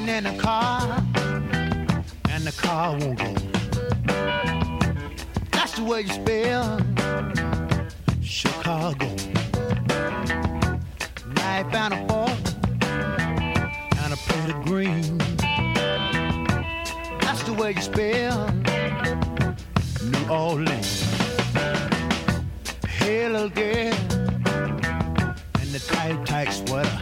Riding in a car, and the car won't go. That's the way you spell Chicago. Knife and a fork and a plate of green. That's the way you spell New Orleans. Hey, little girl in the tight, tight sweater.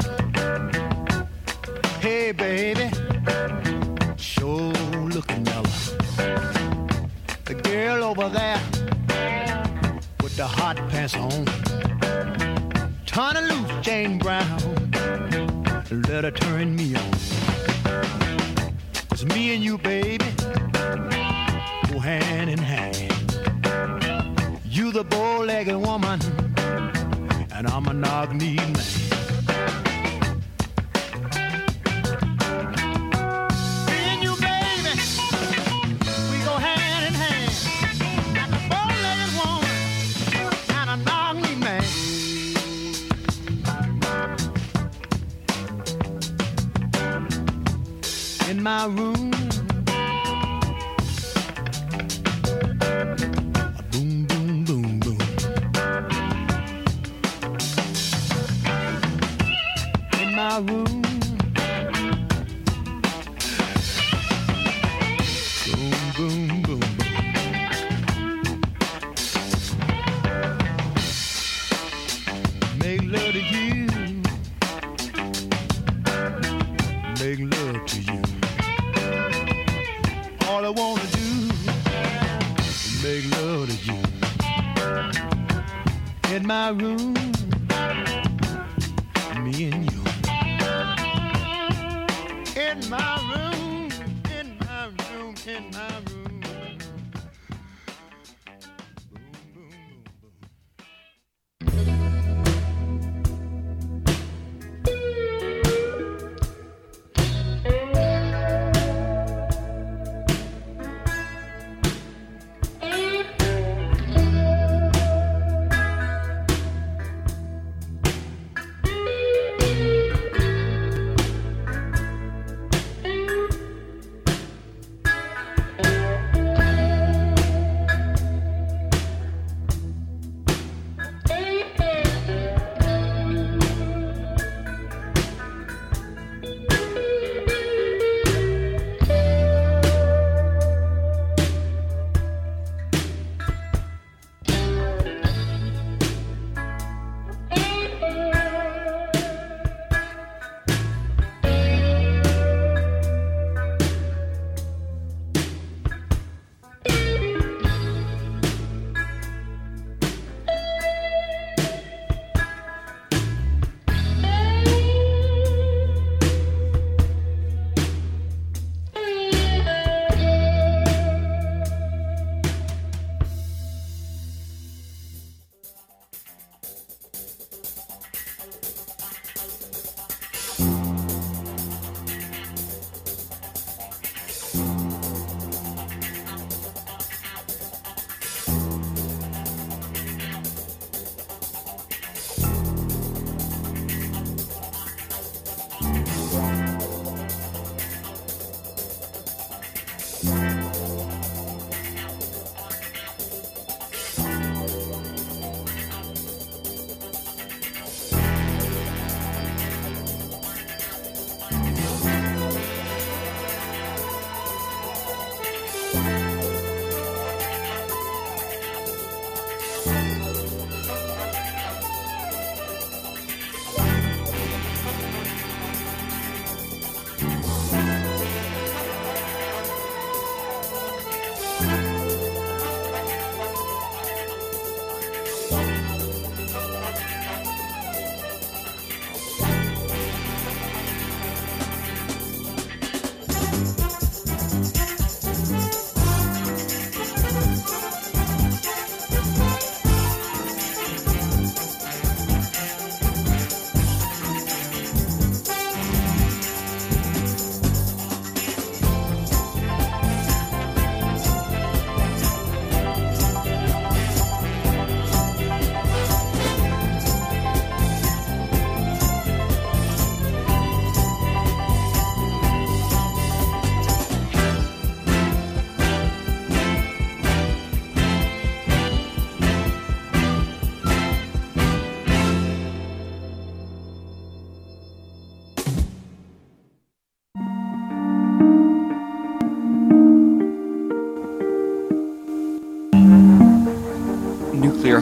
Hey, baby, sure looking mellow. The girl over there with the hot pants on, turn her loose, Jane Brown, let her turn me on. 'Cause me and you, baby, go hand in hand. You the bow-legged woman, and I'm a knock-knee man. In my room, boom, boom, boom, boom. In my room, boom, boom, boom, boom. Make love to you, make love to you. All I wanna do is make love to you. In my room, me and you. In my room, in my room, in my room. Boom, boom, boom, boom.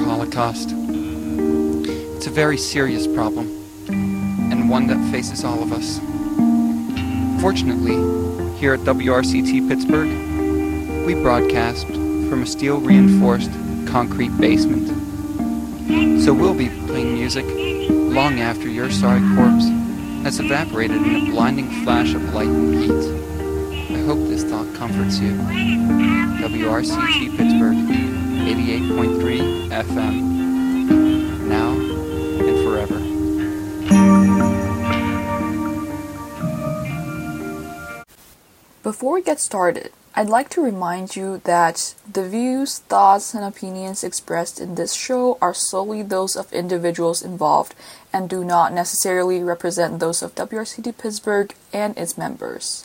Holocaust. It's a very serious problem, and one that faces all of us. Fortunately, here at WRCT Pittsburgh, we broadcast from a steel-reinforced concrete basement. So we'll be playing music long after your sorry corpse has evaporated in a blinding flash of light and heat. I hope this thought comforts you. WRCT Pittsburgh, 88.3 FM, now and forever. Before we get started, I'd like to remind you that the views, thoughts, and opinions expressed in this show are solely those of individuals involved and do not necessarily represent those of WRCT Pittsburgh and its members.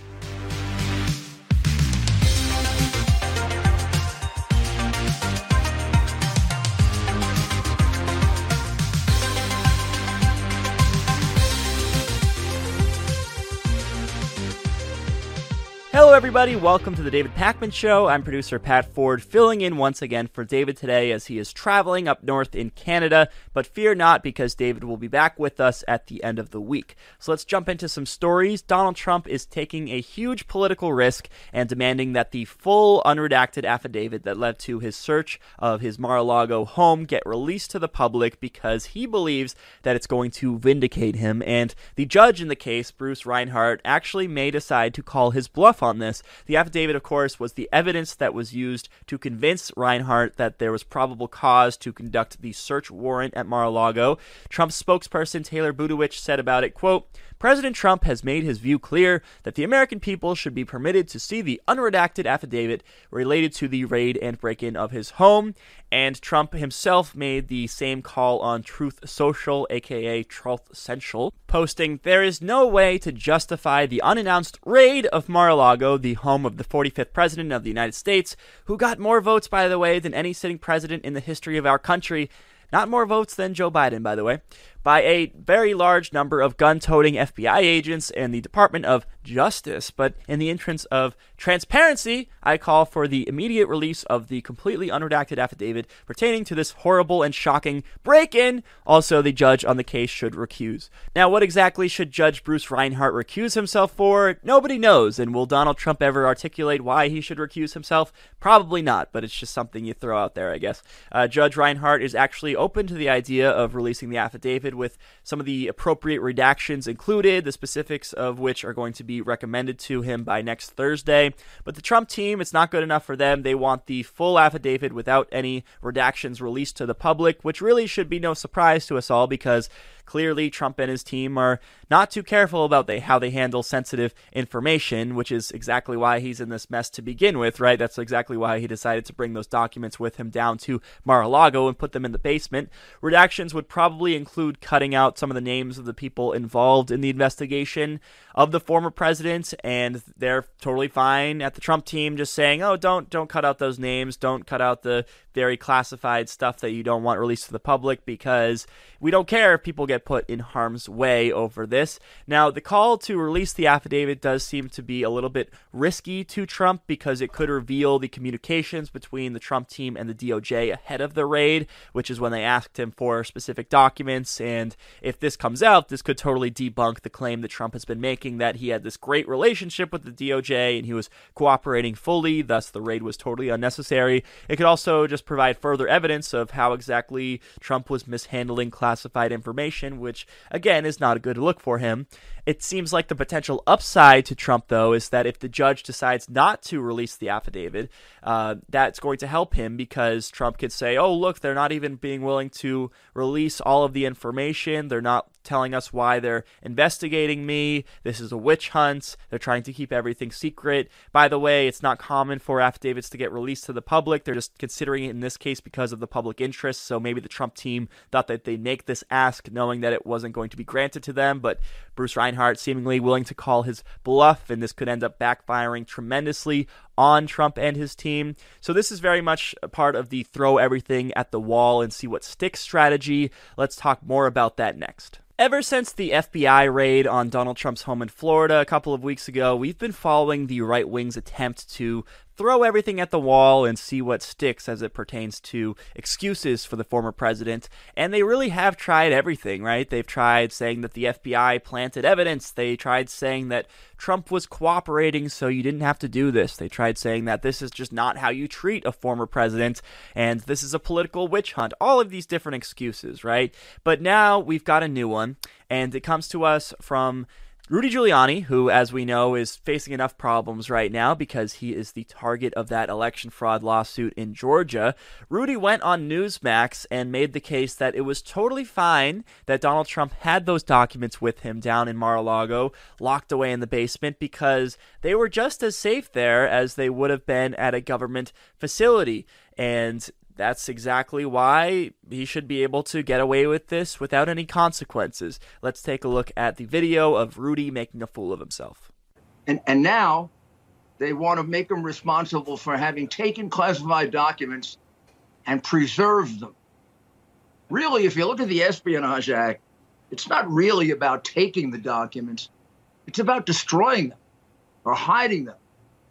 Hello everybody, welcome to the David Pakman Show. I'm producer Pat Ford, filling in once again for David today as he is traveling up north in Canada, but fear not because David will be back with us at the end of the week. So let's jump into some stories. Donald Trump is taking a huge political risk and demanding that the full unredacted affidavit that led to his search of his Mar-a-Lago home get released to the public because he believes that it's going to vindicate him, and the judge in the case, Bruce Reinhart, actually may decide to call his bluff on this. The affidavit, of course, was the evidence that was used to convince Reinhart that there was probable cause to conduct the search warrant at Mar-a-Lago. Trump's spokesperson Taylor Budowich said about it, quote, "President Trump has made his view clear that the American people should be permitted to see the unredacted affidavit related to the raid and break-in of his home." And Trump himself made the same call on Truth Social, aka Truth Central, posting, "There is no way to justify the unannounced raid of Mar-a-Lago, the home of the 45th President of the United States, who got more votes, by the way, than any sitting president in the history of our country." Not more votes than Joe Biden, by the way, by a very large number of gun-toting FBI agents and the Department of Justice. But in the interest of transparency, I call for the immediate release of the completely unredacted affidavit pertaining to this horrible and shocking break-in. Also, the judge on the case should recuse. Now, what exactly should Judge Bruce Reinhart recuse himself for? Nobody knows. And will Donald Trump ever articulate why he should recuse himself? Probably not, but it's just something you throw out there, I guess. Judge Reinhart is actually open to the idea of releasing the affidavit with some of the appropriate redactions included, the specifics of which are going to be recommended to him by next Thursday. But the Trump team, it's not good enough for them. They want the full affidavit without any redactions released to the public, which really should be no surprise to us all because clearly Trump and his team are not too careful about how they handle sensitive information, which is exactly why he's in this mess to begin with, right? That's exactly why he decided to bring those documents with him down to Mar-a-Lago and put them in the basement. Redactions would probably include cutting out some of the names of the people involved in the investigation of the former president, and they're totally fine at the Trump team just saying, oh, don't cut out those names, don't cut out the very classified stuff that you don't want released to the public because we don't care if people get put in harm's way over this. Now, the call to release the affidavit does seem to be a little bit risky to Trump because it could reveal the communications between the Trump team and the DOJ ahead of the raid, which is when they asked him for specific documents. And if this comes out, this could totally debunk the claim that Trump has been making that he had this great relationship with the DOJ and he was cooperating fully, thus the raid was totally unnecessary. It could also just provide further evidence of how exactly Trump was mishandling classified information, which, again, is not a good look for him. It seems like the potential upside to Trump, though, is that if the judge decides not to release the affidavit, that's going to help him because Trump could say, oh, look, they're not even being willing to release all of the information. They're not telling us why they're investigating me. This is a witch hunt. They're trying to keep everything secret. By the way, it's not common for affidavits to get released to the public. They're just considering it in this case because of the public interest. So maybe the Trump team thought that they'd make this ask knowing that it wasn't going to be granted to them. But Bruce Reinhart seemingly willing to call his bluff, and this could end up backfiring tremendously on Trump and his team. So this is very much a part of the throw everything at the wall and see what sticks strategy. Let's talk more about that next. Ever since the FBI raid on Donald Trump's home in Florida a couple of weeks ago, we've been following the right wing's attempt to throw everything at the wall and see what sticks as it pertains to excuses for the former president. And they really have tried everything, right? They've tried saying that the FBI planted evidence. They tried saying that Trump was cooperating, so you didn't have to do this. They tried saying that this is just not how you treat a former president, and this is a political witch hunt. All of these different excuses, right? But now we've got a new one, and it comes to us from Rudy Giuliani, who, as we know, is facing enough problems right now because he is the target of that election fraud lawsuit in Georgia. Rudy went on Newsmax and made the case that it was totally fine that Donald Trump had those documents with him down in Mar-a-Lago, locked away in the basement, because they were just as safe there as they would have been at a government facility. And that's exactly why he should be able to get away with this without any consequences. Let's take a look at the video of Rudy making a fool of himself. And now they want to make him responsible for having taken classified documents and preserved them. Really, if you look at the Espionage Act, it's not really about taking the documents. It's about destroying them or hiding them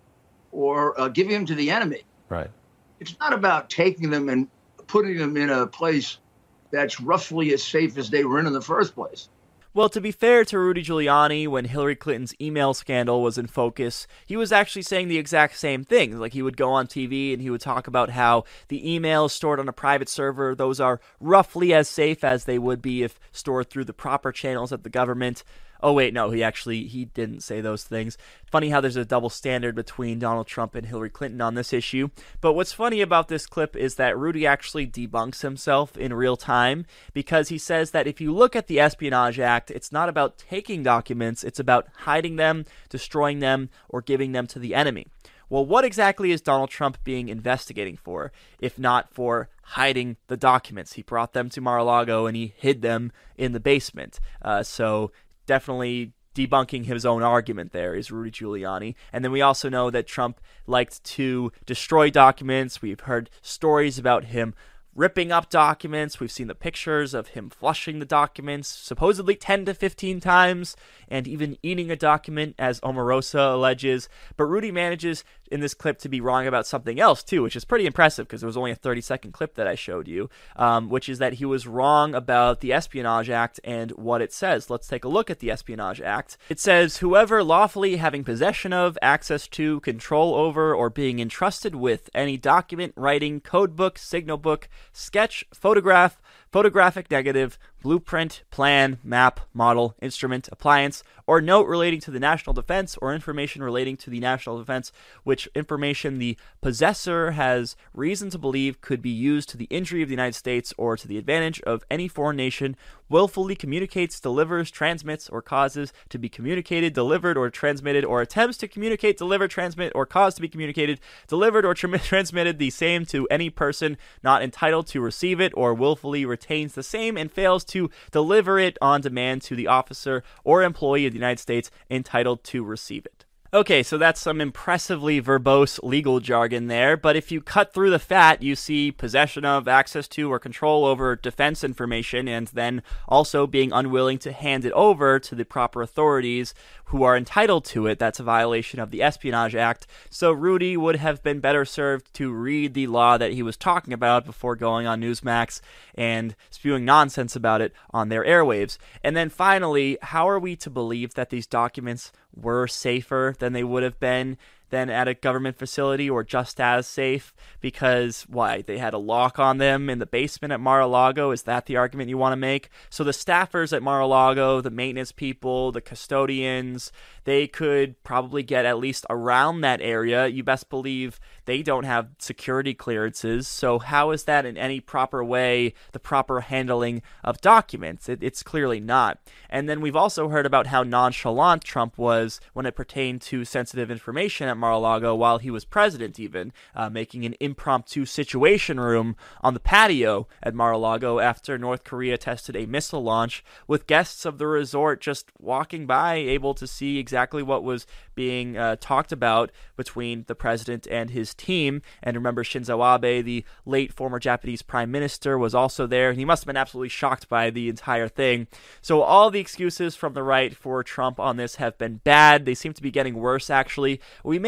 or giving them to the enemy. Right. It's not about taking them and putting them in a place that's roughly as safe as they were in the first place. Well, to be fair to Rudy Giuliani, when Hillary Clinton's email scandal was in focus, he was actually saying the exact same thing. Like, he would go on TV and he would talk about how the emails stored on a private server, those are roughly as safe as they would be if stored through the proper channels of the government. Oh, wait, no, he didn't say those things. Funny how there's a double standard between Donald Trump and Hillary Clinton on this issue. But what's funny about this clip is that Rudy actually debunks himself in real time, because he says that if you look at the Espionage Act, it's not about taking documents, it's about hiding them, destroying them, or giving them to the enemy. Well, what exactly is Donald Trump being investigating for, if not for hiding the documents? He brought them to Mar-a-Lago and he hid them in the basement. So definitely debunking his own argument there is Rudy Giuliani. And then we also know that Trump liked to destroy documents. We've heard stories about him ripping up documents. We've seen the pictures of him flushing the documents supposedly 10 to 15 times, and even eating a document, as Omarosa alleges. But Rudy manages in this clip to be wrong about something else too, which is pretty impressive because it was only a 30-second clip that I showed you, which is that he was wrong about the Espionage Act and what it says. Let's take a look at the Espionage Act. It says, whoever lawfully having possession of, access to, control over, or being entrusted with any document, writing, code book, signal book, sketch, photograph, photographic negative, blueprint, plan, map, model, instrument, appliance, or note relating to the national defense or information relating to the national defense, which information the possessor has reason to believe could be used to the injury of the United States or to the advantage of any foreign nation, willfully communicates, delivers, transmits, or causes to be communicated, delivered, or transmitted, or attempts to communicate, deliver, transmit, or cause to be communicated, delivered, or transmitted the same to any person not entitled to receive it, or willfully retains the same and fails to deliver it on demand to the officer or employee of the United States entitled to receive it. Okay, so that's some impressively verbose legal jargon there, but if you cut through the fat, you see possession of, access to, or control over defense information, and then also being unwilling to hand it over to the proper authorities who are entitled to it. That's a violation of the Espionage Act. So Rudy would have been better served to read the law that he was talking about before going on Newsmax and spewing nonsense about it on their airwaves. And then finally, how are we to believe that these documents were safer than they would have been than at a government facility, or just as safe? Because, why? They had a lock on them in the basement at Mar-a-Lago? Is that the argument you want to make? So the staffers at Mar-a-Lago, the maintenance people, the custodians, they could probably get at least around that area. You best believe they don't have security clearances. So how is that in any proper way the proper handling of documents? It's clearly not. And then we've also heard about how nonchalant Trump was when it pertained to sensitive information at Mar-a-Lago while he was president, even making an impromptu situation room on the patio at Mar-a-Lago after North Korea tested a missile launch, with guests of the resort just walking by, able to see exactly what was being talked about between the president and his team. And remember, Shinzo Abe, the late former Japanese prime minister, was also there, and he must have been absolutely shocked by the entire thing. So all the excuses from the right for Trump on this have been bad. They seem to be getting worse, actually. We may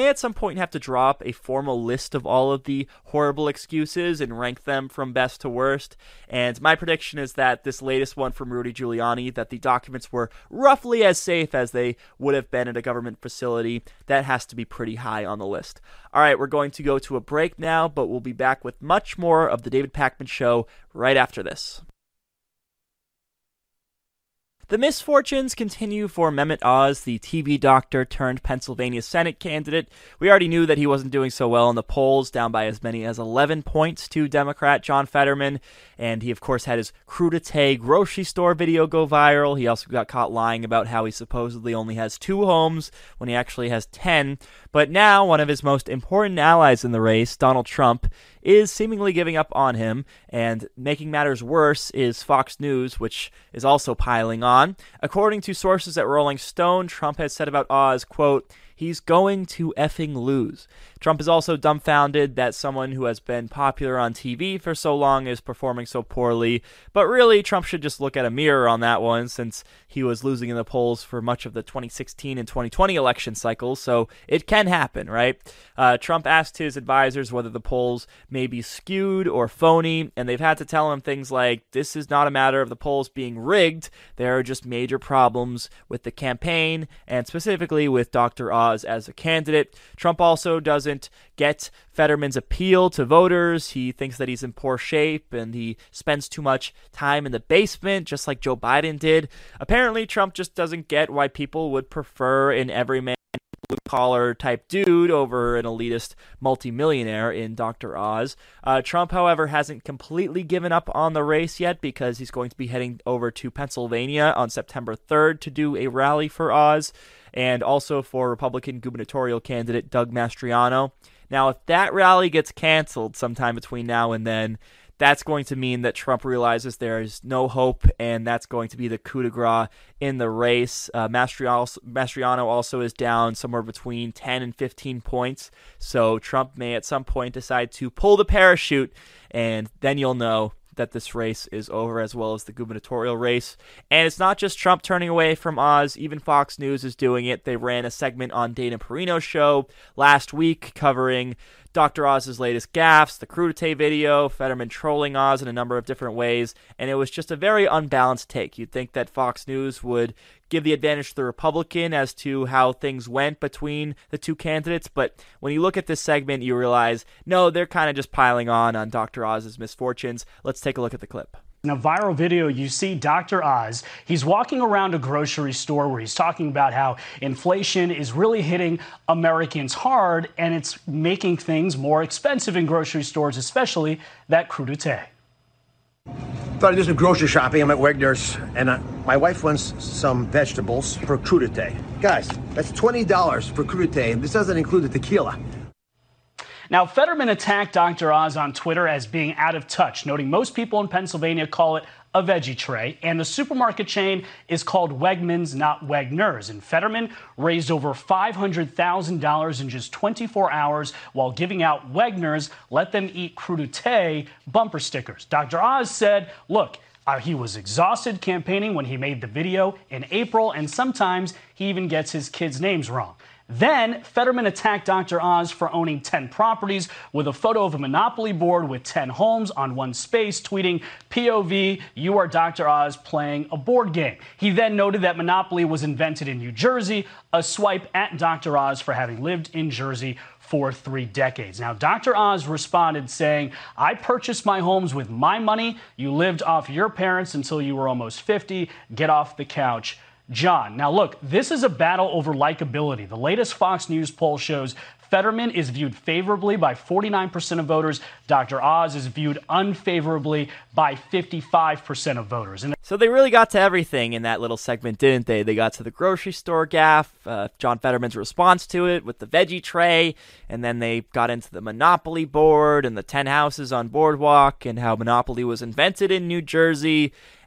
may at some point have to drop a formal list of all of the horrible excuses and rank them from best to worst. And my prediction is that this latest one from Rudy Giuliani, that the documents were roughly as safe as they would have been at a government facility, that has to be pretty high on the list. All right, we're going to go to a break now, but we'll be back with much more of the David Pakman Show right after this. The misfortunes continue for Mehmet Oz, the TV doctor turned Pennsylvania Senate candidate. We already knew that he wasn't doing so well in the polls, down by as many as 11 points to Democrat John Fetterman. And he, of course, had his crudité grocery store video go viral. He also got caught lying about how he supposedly only has 2 homes when he actually has 10. But now, one of his most important allies in the race, Donald Trump, is seemingly giving up on him, and making matters worse is Fox News, which is also piling on. According to sources at Rolling Stone, Trump has said about Oz, quote, "He's going to effing lose." Trump is also dumbfounded that someone who has been popular on TV for so long is performing so poorly. But really, Trump should just look at a mirror on that one, since he was losing in the polls for much of the 2016 and 2020 election cycles, so it can happen, right? Trump asked his advisors whether the polls may be skewed or phony, and they've had to tell him things like, this is not a matter of the polls being rigged, there are just major problems with the campaign, and specifically with Dr. Oz as a candidate. Trump also doesn't get Fetterman's appeal to voters. He thinks that he's in poor shape and he spends too much time in the basement, just like Joe Biden did. Apparently, Trump just doesn't get why people would prefer an everyman blue-collar type dude over an elitist multimillionaire in Dr. Oz. Trump, however, hasn't completely given up on the race yet, because he's going to be heading over to Pennsylvania on September 3rd to do a rally for Oz, and also for Republican gubernatorial candidate Doug Mastriano. Now, if that rally gets canceled sometime between now and then, that's going to mean that Trump realizes there is no hope, and that's going to be the coup de grace in the race. Mastriano also is down somewhere between 10 and 15 points, so Trump may at some point decide to pull the parachute, and then you'll know that this race is over, as well as the gubernatorial race. And it's not just Trump turning away from Oz, even Fox News is doing it. They ran a segment on Dana Perino's show last week covering Dr. Oz's latest gaffes, the crudité video, Fetterman trolling Oz in a number of different ways, and it was just a very unbalanced take. You'd think that Fox News would give the advantage to the Republican as to how things went between the two candidates, but when you look at this segment, you realize, no, they're kind of just piling on Dr. Oz's misfortunes. Let's take a look at the clip. In a viral video, you see Dr. Oz. He's walking around a grocery store where he's talking about how inflation is really hitting Americans hard, and it's making things more expensive in grocery stores, especially that crudité. Thought I'd do some grocery shopping. I'm at Wegner's, and my wife wants some vegetables for crudité. Guys, that's $20 for crudité, and this doesn't include the tequila. Now, Fetterman attacked Dr. Oz on Twitter as being out of touch, noting most people in Pennsylvania call it a veggie tray, and the supermarket chain is called Wegmans, not Wegner's. And Fetterman raised over $500,000 in just 24 hours while giving out Wegner's Let Them Eat Crudité bumper stickers. Dr. Oz said, look, he was exhausted campaigning when he made the video in April, and sometimes he even gets his kids' names wrong. Then, Fetterman attacked Dr. Oz for owning 10 properties with a photo of a Monopoly board with 10 homes on one space, tweeting, POV, you are Dr. Oz playing a board game. He then noted that Monopoly was invented in New Jersey, a swipe at Dr. Oz for having lived in Jersey for 3 decades. Now, Dr. Oz responded saying, I purchased my homes with my money. You lived off your parents until you were almost 50. Get off the couch, John. Now, look, this is a battle over likability. The latest Fox News poll shows Fetterman is viewed favorably by 49% of voters. Dr. Oz is viewed unfavorably by 55% of voters. So they really got to everything in that little segment, didn't they? They got to the grocery store gaffe, John Fetterman's response to it with the veggie tray, and then they got into the Monopoly board and the 10 houses on Boardwalk and how Monopoly was invented in New Jersey.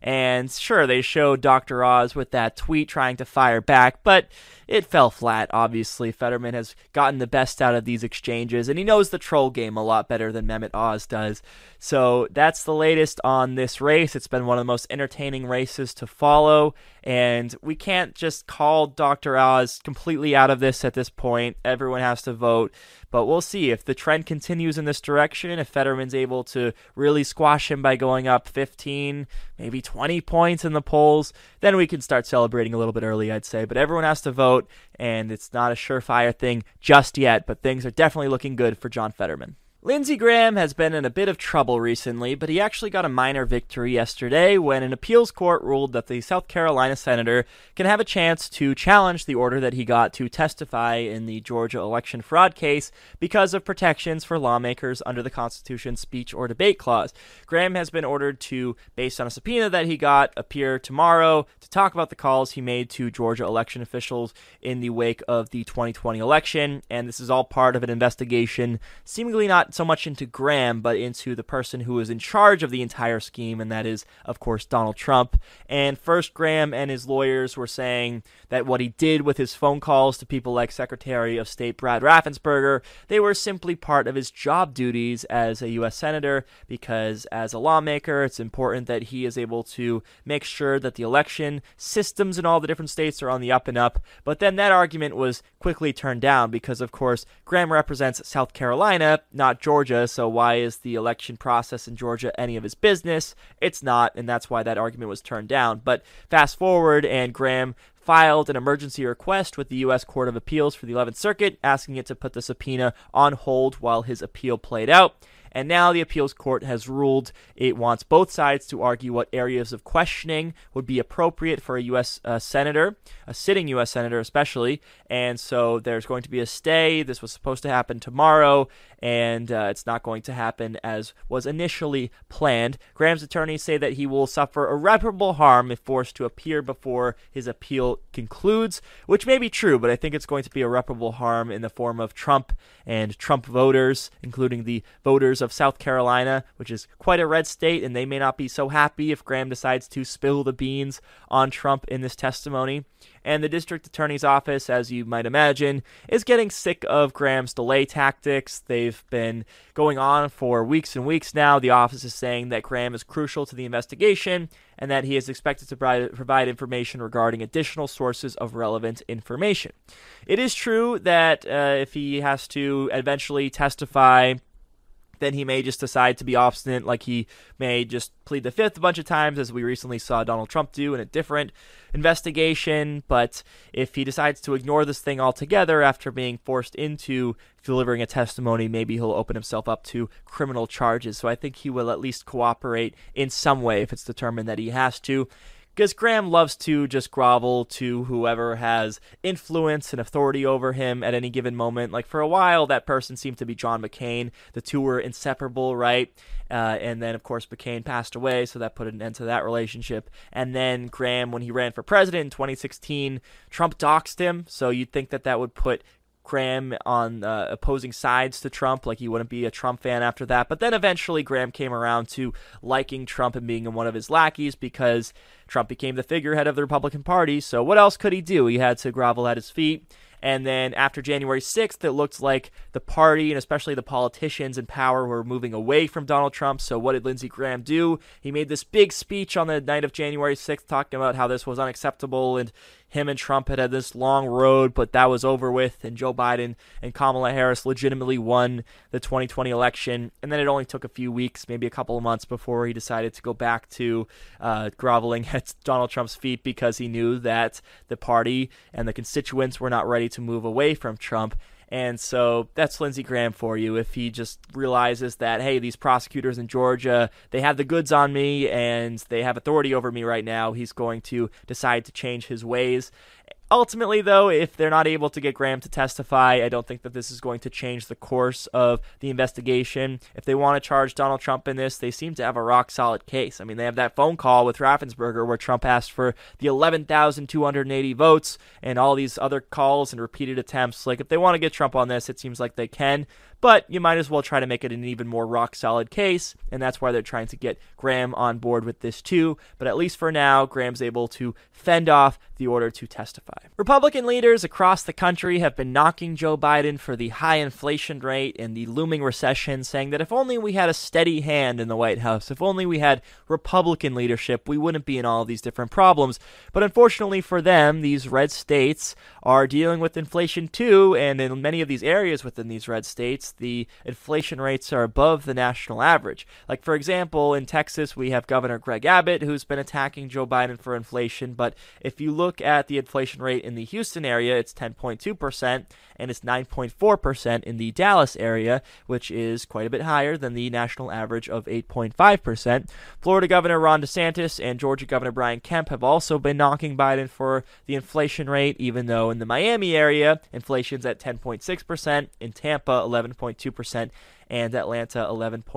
And sure, they showed Dr. Oz with that tweet trying to fire back, but it fell flat, obviously. Fetterman has gotten the best out of these exchanges, and he knows the troll game a lot better than Mehmet Oz does. So that's the latest on this race. It's been one of the most entertaining races to follow, and we can't just call Dr. Oz completely out of this at this point. Everyone has to vote, but we'll see if the trend continues in this direction, if Fetterman's able to really squash him by going up 15, maybe 20 points in the polls, then we can start celebrating a little bit early, I'd say. But everyone has to vote, and it's not a surefire thing just yet, but things are definitely looking good for John Fetterman. Lindsey Graham has been in a bit of trouble recently, but he actually got a minor victory yesterday when an appeals court ruled that the South Carolina senator can have a chance to challenge the order that he got to testify in the Georgia election fraud case because of protections for lawmakers under the Constitution's speech or debate clause. Graham has been ordered to, based on a subpoena that he got, appear tomorrow to talk about the calls he made to Georgia election officials in the wake of the 2020 election, and this is all part of an investigation seemingly not so much into Graham, but into the person who is in charge of the entire scheme, and that is, of course, Donald Trump. And first, Graham and his lawyers were saying that what he did with his phone calls to people like Secretary of State Brad Raffensperger, they were simply part of his job duties as a U.S. Senator, because as a lawmaker, it's important that he is able to make sure that the election systems in all the different states are on the up and up. But then that argument was quickly turned down because, of course, Graham represents South Carolina, not Georgia, so why is the election process in Georgia any of his business? It's not, and that's why that argument was turned down. But fast forward, and Graham filed an emergency request with the U.S. Court of Appeals for the 11th Circuit, asking it to put the subpoena on hold while his appeal played out. And now the appeals court has ruled it wants both sides to argue what areas of questioning would be appropriate for a U.S. Senator, a sitting U.S. Senator especially. And so there's going to be a stay. This was supposed to happen tomorrow, and it's not going to happen as was initially planned. Graham's attorneys say that he will suffer irreparable harm if forced to appear before his appeal concludes, which may be true, but I think it's going to be irreparable harm in the form of Trump and Trump voters, including the voters of South Carolina, which is quite a red state, and they may not be so happy if Graham decides to spill the beans on Trump in this testimony. And the district attorney's office, as you might imagine, is getting sick of Graham's delay tactics. They've been going on for weeks and weeks now. The office is saying that Graham is crucial to the investigation and that he is expected to provide information regarding additional sources of relevant information. It is true that if he has to eventually testify, then he may just decide to be obstinate, like he may just plead the fifth a bunch of times, as we recently saw Donald Trump do in a different investigation. But if he decides to ignore this thing altogether after being forced into delivering a testimony, maybe he'll open himself up to criminal charges. So I think he will at least cooperate in some way if it's determined that he has to, because Graham loves to just grovel to whoever has influence and authority over him at any given moment. Like for a while, that person seemed to be John McCain. The two were inseparable, right? And then, of course, McCain passed away, so that put an end to that relationship. And then Graham, when he ran for president in 2016, Trump doxed him, so you'd think that that would put Graham on opposing sides to Trump, like he wouldn't be a Trump fan after that. But then eventually Graham came around to liking Trump and being one of his lackeys because Trump became the figurehead of the Republican Party. So what else could he do? He had to grovel at his feet. And then after January 6th, it looked like the party and especially the politicians in power were moving away from Donald Trump. So what did Lindsey Graham do? He made this big speech on the night of January 6th talking about how this was unacceptable and him and Trump had this long road, but that was over with, and Joe Biden and Kamala Harris legitimately won the 2020 election. And then it only took a few weeks, maybe a couple of months, before he decided to go back to groveling at Donald Trump's feet because he knew that the party and the constituents were not ready to move away from Trump. And so that's Lindsey Graham for you. If he just realizes that, hey, these prosecutors in Georgia, they have the goods on me and they have authority over me right now, he's going to decide to change his ways. Ultimately, though, if they're not able to get Graham to testify, I don't think that this is going to change the course of the investigation. If they want to charge Donald Trump in this, they seem to have a rock-solid case. I mean, they have that phone call with Raffensperger where Trump asked for the 11,280 votes and all these other calls and repeated attempts. Like, if they want to get Trump on this, it seems like they can. but you might as well try to make it an even more rock-solid case, and that's why they're trying to get Graham on board with this too. But at least for now, Graham's able to fend off the order to testify. Republican leaders across the country have been knocking Joe Biden for the high inflation rate and the looming recession, saying that if only we had a steady hand in the White House, if only we had Republican leadership, we wouldn't be in all of these different problems. But unfortunately for them, these red states are dealing with inflation too, and in many of these areas within these red states, the inflation rates are above the national average. Like, for example, in Texas, we have Governor Greg Abbott, who's been attacking Joe Biden for inflation, but if you look at the inflation rate in the Houston area, it's 10.2%, and it's 9.4% in the Dallas area, which is quite a bit higher than the national average of 8.5%. Florida Governor Ron DeSantis and Georgia Governor Brian Kemp have also been knocking Biden for the inflation rate, even though in the Miami area, inflation's at 10.6%, in Tampa, 11.2%, and Atlanta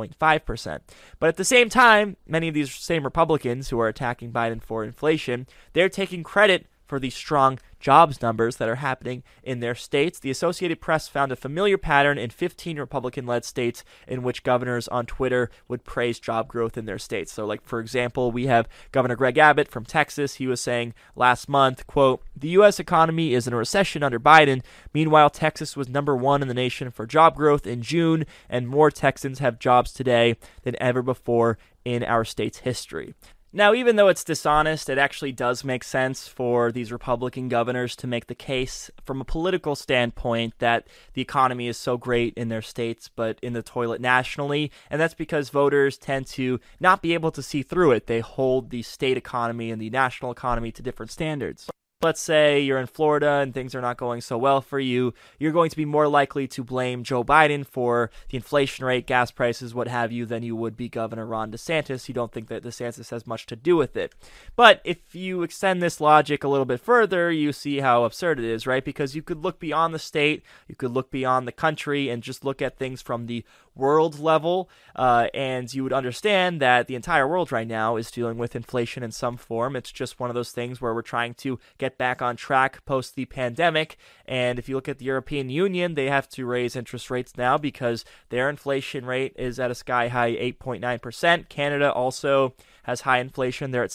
11.5%. But at the same time, many of these same Republicans who are attacking Biden for inflation, they're taking credit for the strong jobs numbers that are happening in their states. The Associated Press found a familiar pattern in 15 Republican-led states in which governors on Twitter would praise job growth in their states. So, like, for example, we have Governor Greg Abbott from Texas. He was saying last month, quote, "The U.S. economy is in a recession under Biden. Meanwhile, Texas was number one in the nation for job growth in June, and more Texans have jobs today than ever before in our state's history." Now, even though it's dishonest, it actually does make sense for these Republican governors to make the case from a political standpoint that the economy is so great in their states, but in the toilet nationally. And that's because voters tend to not be able to see through it. They hold the state economy and the national economy to different standards. Let's say you're in Florida and things are not going so well for you. You're going to be more likely to blame Joe Biden for the inflation rate, gas prices, what have you, than you would be Governor Ron DeSantis. You don't think that DeSantis has much to do with it. But if you extend this logic a little bit further, you see how absurd it is, right? Because you could look beyond the state, you could look beyond the country, and just look at things from the world level, and you would understand that the entire world right now is dealing with inflation in some form. It's just one of those things where we're trying to get back on track post the pandemic. And if you look at the European Union, they have to raise interest rates now because their inflation rate is at a sky high 8.9%. Canada also has high inflation. They're at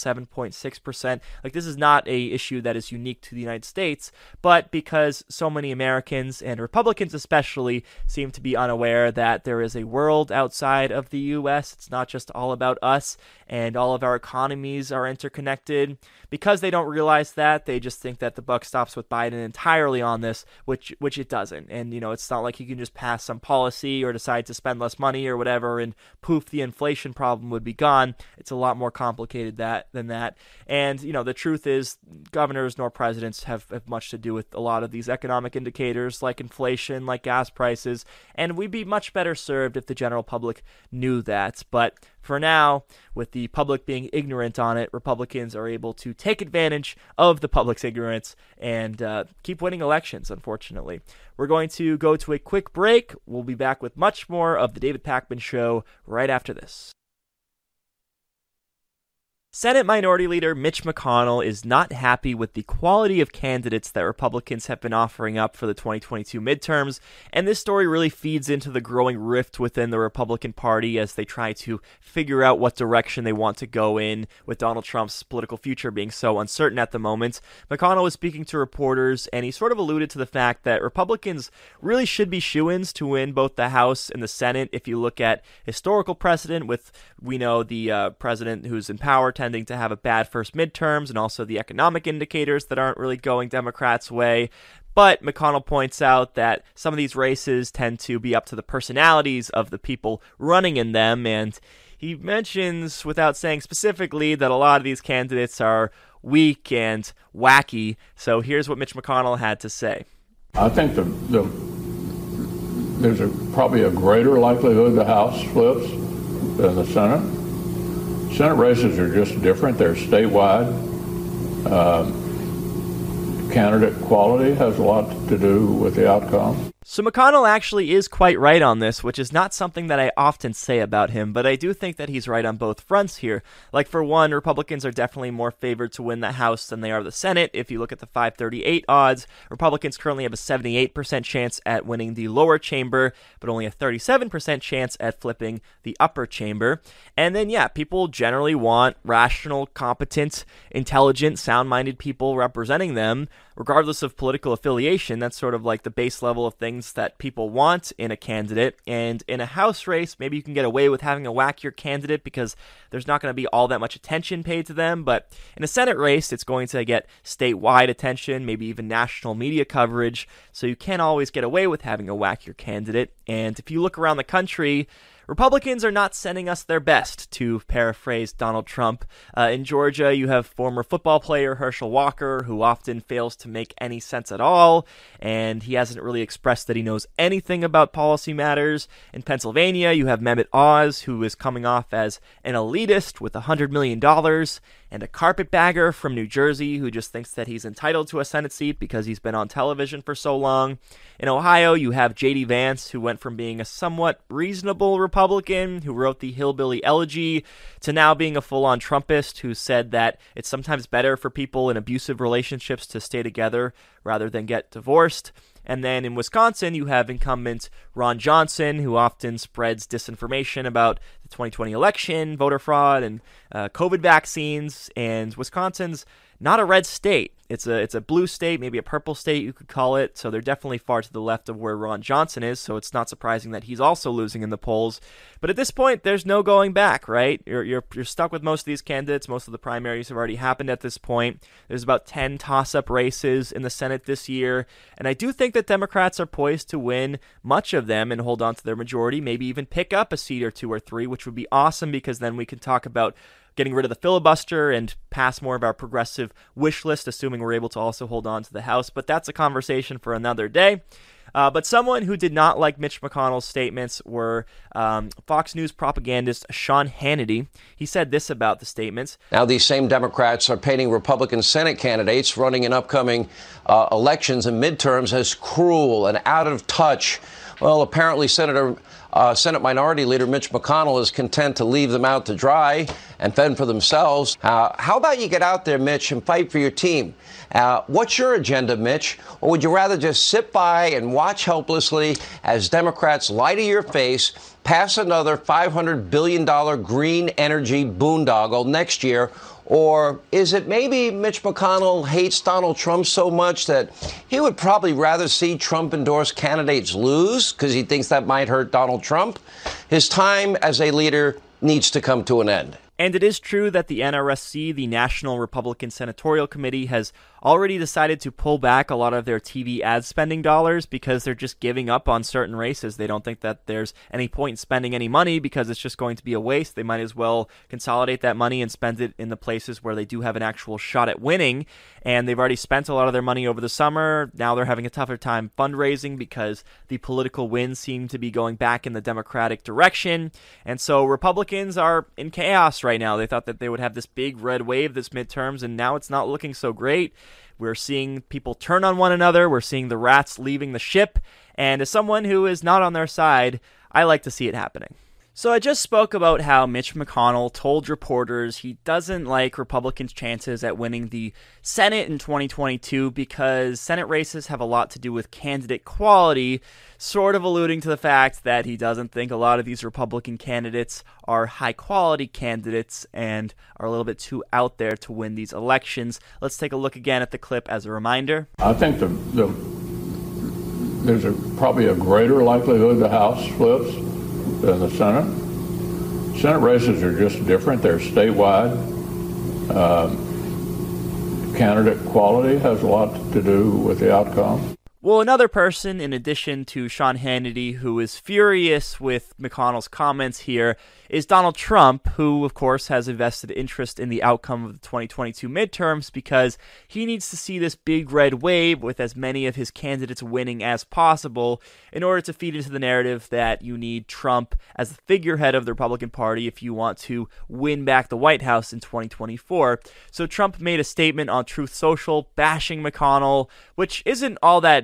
7.6%. Like, this is not a issue that is unique to the United States, but because so many Americans and Republicans especially seem to be unaware that there is a world outside of the U.S. It's not just all about us, and all of our economies are interconnected. Because they don't realize that, they just think that the buck stops with Biden entirely on this, which it doesn't. And, you know, it's not like you can just pass some policy or decide to spend less money or whatever, and poof, the inflation problem would be gone. It's a lot more complicated than that. And, you know, the truth is governors nor presidents have much to do with a lot of these economic indicators like inflation, like gas prices, and we'd be much better served if the general public knew that. But for now, with the public being ignorant on it, Republicans are able to take advantage of the public's ignorance and keep winning elections, unfortunately. We're going to go to a quick break. We'll be back with much more of the David Pakman Show right after this. Senate Minority Leader Mitch McConnell is not happy with the quality of candidates that Republicans have been offering up for the 2022 midterms, and this story really feeds into the growing rift within the Republican Party as they try to figure out what direction they want to go in, with Donald Trump's political future being so uncertain at the moment. McConnell was speaking to reporters, and he sort of alluded to the fact that Republicans really should be shoo-ins to win both the House and the Senate. If you look at historical precedent with, we know, the president who's in power tending to have a bad first midterms, and also the economic indicators that aren't really going Democrats' way. But McConnell points out that some of these races tend to be up to the personalities of the people running in them, and he mentions, without saying specifically, that a lot of these candidates are weak and wacky. So here's what Mitch McConnell had to say. I think there's probably a greater likelihood the House flips than the Senate. Senate races are just different. They're statewide. Candidate quality has a lot to do with the outcome. So McConnell actually is quite right on this, which is not something that I often say about him, but I do think that he's right on both fronts here. Like, for one, Republicans are definitely more favored to win the House than they are the Senate. If you look at the 538 odds, Republicans currently have a 78% chance at winning the lower chamber, but only a 37% chance at flipping the upper chamber. And then, yeah, people generally want rational, competent, intelligent, sound-minded people representing them, regardless of political affiliation. That's sort of like the base level of things that people want in a candidate. And in a House race, maybe you can get away with having a wackier candidate because there's not going to be all that much attention paid to them. But in a Senate race, it's going to get statewide attention, maybe even national media coverage. So you can't always get away with having a wackier candidate. And if you look around the country, Republicans are not sending us their best, to paraphrase Donald Trump. In Georgia, you have former football player Herschel Walker, who often fails to make any sense at all, and he hasn't really expressed that he knows anything about policy matters. In Pennsylvania, you have Mehmet Oz, who is coming off as an elitist with $100 million, and a carpetbagger from New Jersey who just thinks that he's entitled to a Senate seat because he's been on television for so long. In Ohio, you have J.D. Vance, who went from being a somewhat reasonable Republican who wrote the Hillbilly Elegy to now being a full-on Trumpist who said that it's sometimes better for people in abusive relationships to stay together rather than get divorced. And then in Wisconsin, you have incumbent Ron Johnson, who often spreads disinformation about the 2020 election, voter fraud, and COVID vaccines. And Wisconsin's not a red state. It's a blue state, maybe a purple state you could call it. So they're definitely far to the left of where Ron Johnson is. So it's not surprising that he's also losing in the polls. But at this point, there's no going back, right? You're stuck with most of these candidates. Most of the primaries have already happened at this point. There's about 10 toss-up races in the Senate this year. And I do think that Democrats are poised to win much of them and hold on to their majority, maybe even pick up a seat or two or three, which would be awesome because then we can talk about getting rid of the filibuster and pass more of our progressive wish list, assuming we're able to also hold on to the House. But that's a conversation for another day. But someone who did not like Mitch McConnell's statements were Fox News propagandist Sean Hannity. He said this about the statements. Now, these same Democrats are painting Republican Senate candidates running in upcoming elections and midterms as cruel and out of touch. Well, apparently Senate Minority Leader Mitch McConnell is content to leave them out to dry and fend for themselves. How about you get out there, Mitch, and fight for your team? What's your agenda, Mitch? Or would you rather just sit by and watch helplessly as Democrats lie to your face, pass another $500 billion green energy boondoggle next year? Or is it maybe Mitch McConnell hates Donald Trump so much that he would probably rather see Trump-endorsed candidates lose because he thinks that might hurt Donald Trump? His time as a leader needs to come to an end. And it is true that the NRSC, the National Republican Senatorial Committee, has already decided to pull back a lot of their TV ad spending dollars because they're just giving up on certain races. They don't think that there's any point in spending any money because it's just going to be a waste. They might as well consolidate that money and spend it in the places where they do have an actual shot at winning. And they've already spent a lot of their money over the summer. Now they're having a tougher time fundraising because the political winds seem to be going back in the Democratic direction. And so Republicans are in chaos right now. They thought that they would have this big red wave this midterms, and now it's not looking so great. We're seeing people turn on one another. We're seeing the rats leaving the ship. And as someone who is not on their side, I like to see it happening. So I just spoke about how Mitch McConnell told reporters he doesn't like Republicans' chances at winning the Senate in 2022 because Senate races have a lot to do with candidate quality, sort of alluding to the fact that he doesn't think a lot of these Republican candidates are high-quality candidates and are a little bit too out there to win these elections. Let's take a look again at the clip as a reminder. I think there's probably a greater likelihood the House flips than the Senate. Senate races are just different. They're statewide. Candidate quality has a lot to do with the outcome. Well, another person, in addition to Sean Hannity, who is furious with McConnell's comments here, is Donald Trump, who, of course, has a vested interest in the outcome of the 2022 midterms because he needs to see this big red wave with as many of his candidates winning as possible in order to feed into the narrative that you need Trump as the figurehead of the Republican Party if you want to win back the White House in 2024. So Trump made a statement on Truth Social bashing McConnell, which isn't all that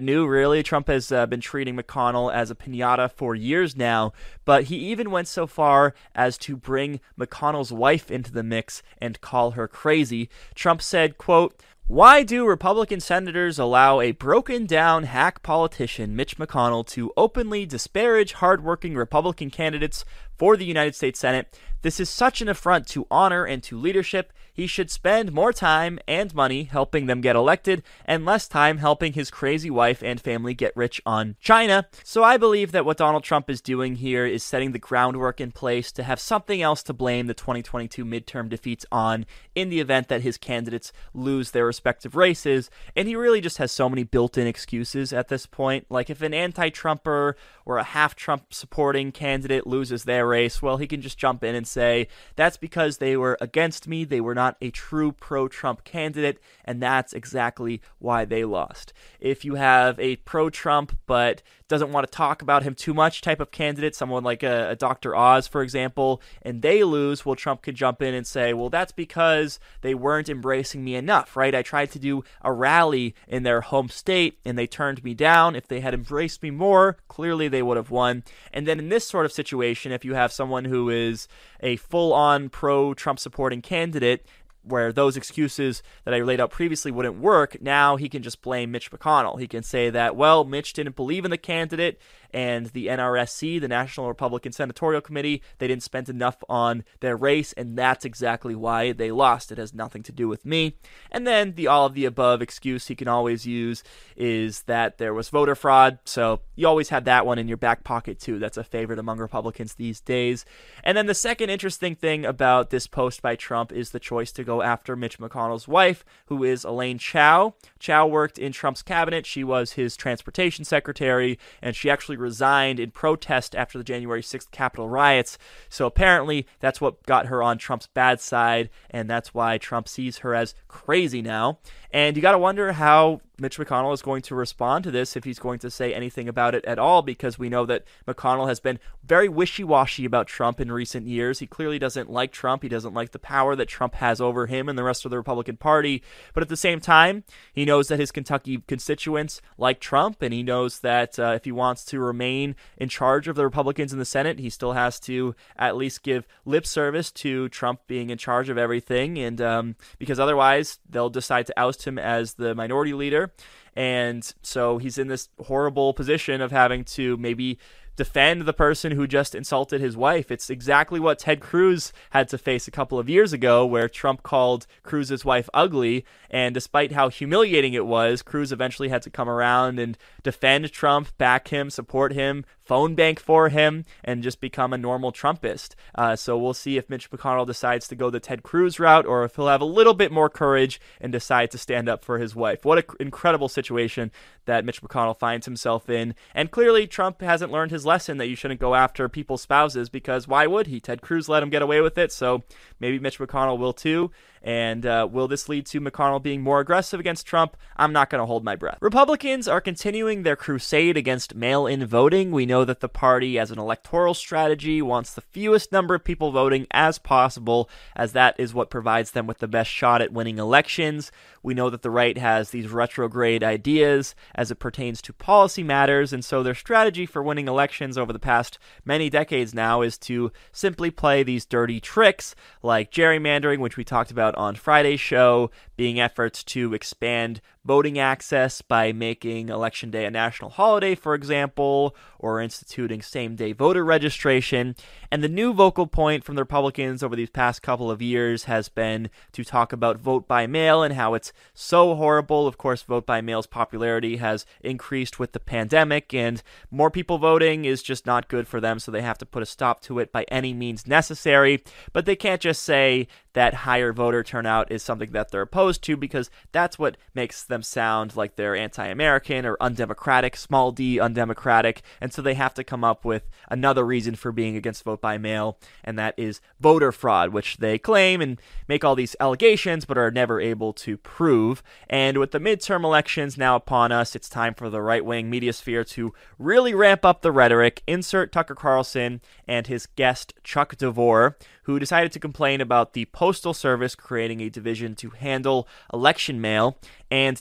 new, really. Trump has been treating McConnell as a piñata for years now, but he even went so far as to bring McConnell's wife into the mix and call her crazy. Trump said, quote, "Why do Republican senators allow a broken-down hack politician, Mitch McConnell, to openly disparage hardworking Republican candidates for the United States Senate? This is such an affront to honor and to leadership. He should spend more time and money helping them get elected and less time helping his crazy wife and family get rich on China." So I believe that what Donald Trump is doing here is setting the groundwork in place to have something else to blame the 2022 midterm defeats on in the event that his candidates lose their respective races. And he really just has so many built-in excuses at this point. Like if an anti-Trumper or a half-Trump supporting candidate loses their race, well, he can just jump in and say, that's because they were against me, they were not a true pro-Trump candidate, and that's exactly why they lost. If you have a pro-Trump but doesn't want to talk about him too much type of candidate, someone like a Dr. Oz, for example, and they lose, well, Trump could jump in and say, well, that's because they weren't embracing me enough, right? I tried to do a rally in their home state, and they turned me down. If they had embraced me more, clearly they would have won. And then in this sort of situation, if you have someone who is a full-on pro-Trump supporting candidate, where those excuses that I laid out previously wouldn't work, now he can just blame Mitch McConnell. He can say that, well, Mitch didn't believe in the candidate, and the NRSC, the National Republican Senatorial Committee, they didn't spend enough on their race, and that's exactly why they lost. It has nothing to do with me. And then the all of the above excuse he can always use is that there was voter fraud, so you always have that one in your back pocket too. That's a favorite among Republicans these days. And then the second interesting thing about this post by Trump is the choice to go after Mitch McConnell's wife, who is Elaine Chao. Chao worked in Trump's cabinet. She was his transportation secretary, and she actually resigned in protest after the January 6th Capitol riots. So apparently that's what got her on Trump's bad side, and that's why Trump sees her as crazy now. And you got to wonder how Mitch McConnell is going to respond to this, if he's going to say anything about it at all, because we know that McConnell has been very wishy-washy about Trump in recent years. He clearly doesn't like Trump. He doesn't like the power that Trump has over him and the rest of the Republican Party. But at the same time, he knows that his Kentucky constituents like Trump, and he knows that if he wants to remain in charge of the Republicans in the Senate, he still has to at least give lip service to Trump being in charge of everything, and because otherwise they'll decide to oust him as the minority leader. And so he's in this horrible position of having to maybe defend the person who just insulted his wife. It's exactly what Ted Cruz had to face a couple of years ago, where Trump called Cruz's wife ugly, and despite how humiliating it was, Cruz eventually had to come around and defend Trump, back him, support him, phone bank for him, and just become a normal Trumpist. So we'll see if Mitch McConnell decides to go the Ted Cruz route, or if he'll have a little bit more courage and decide to stand up for his wife. What an incredible situation that Mitch McConnell finds himself in. And clearly Trump hasn't learned his lesson that you shouldn't go after people's spouses, because why would he? Ted Cruz let him get away with it, so maybe Mitch McConnell will too. And will this lead to McConnell being more aggressive against Trump? I'm not going to hold my breath. Republicans are continuing their crusade against mail-in voting. We know that the party, as an electoral strategy, wants the fewest number of people voting as possible, as that is what provides them with the best shot at winning elections. We know that the right has these retrograde ideas as it pertains to policy matters, and so their strategy for winning elections over the past many decades now is to simply play these dirty tricks like gerrymandering, which we talked about on Friday's show, being efforts to expand voting access by making Election Day a national holiday, for example, or instituting same-day voter registration. And the new vocal point from the Republicans over these past couple of years has been to talk about vote by mail and how it's so horrible. Of course, vote by mail's popularity has increased with the pandemic, and more people voting is just not good for them, so they have to put a stop to it by any means necessary. But they can't just say that higher voter turnout is something that they're opposed to, because that's what makes them sound like they're anti-American or undemocratic, small d undemocratic, and so they have to come up with another reason for being against vote by mail, and that is voter fraud, which they claim and make all these allegations but are never able to prove. And with the midterm elections now upon us, it's time for the right-wing media sphere to really ramp up the rhetoric. Insert Tucker Carlson and his guest Chuck DeVore, who decided to complain about the Postal Service creating a division to handle election mail, and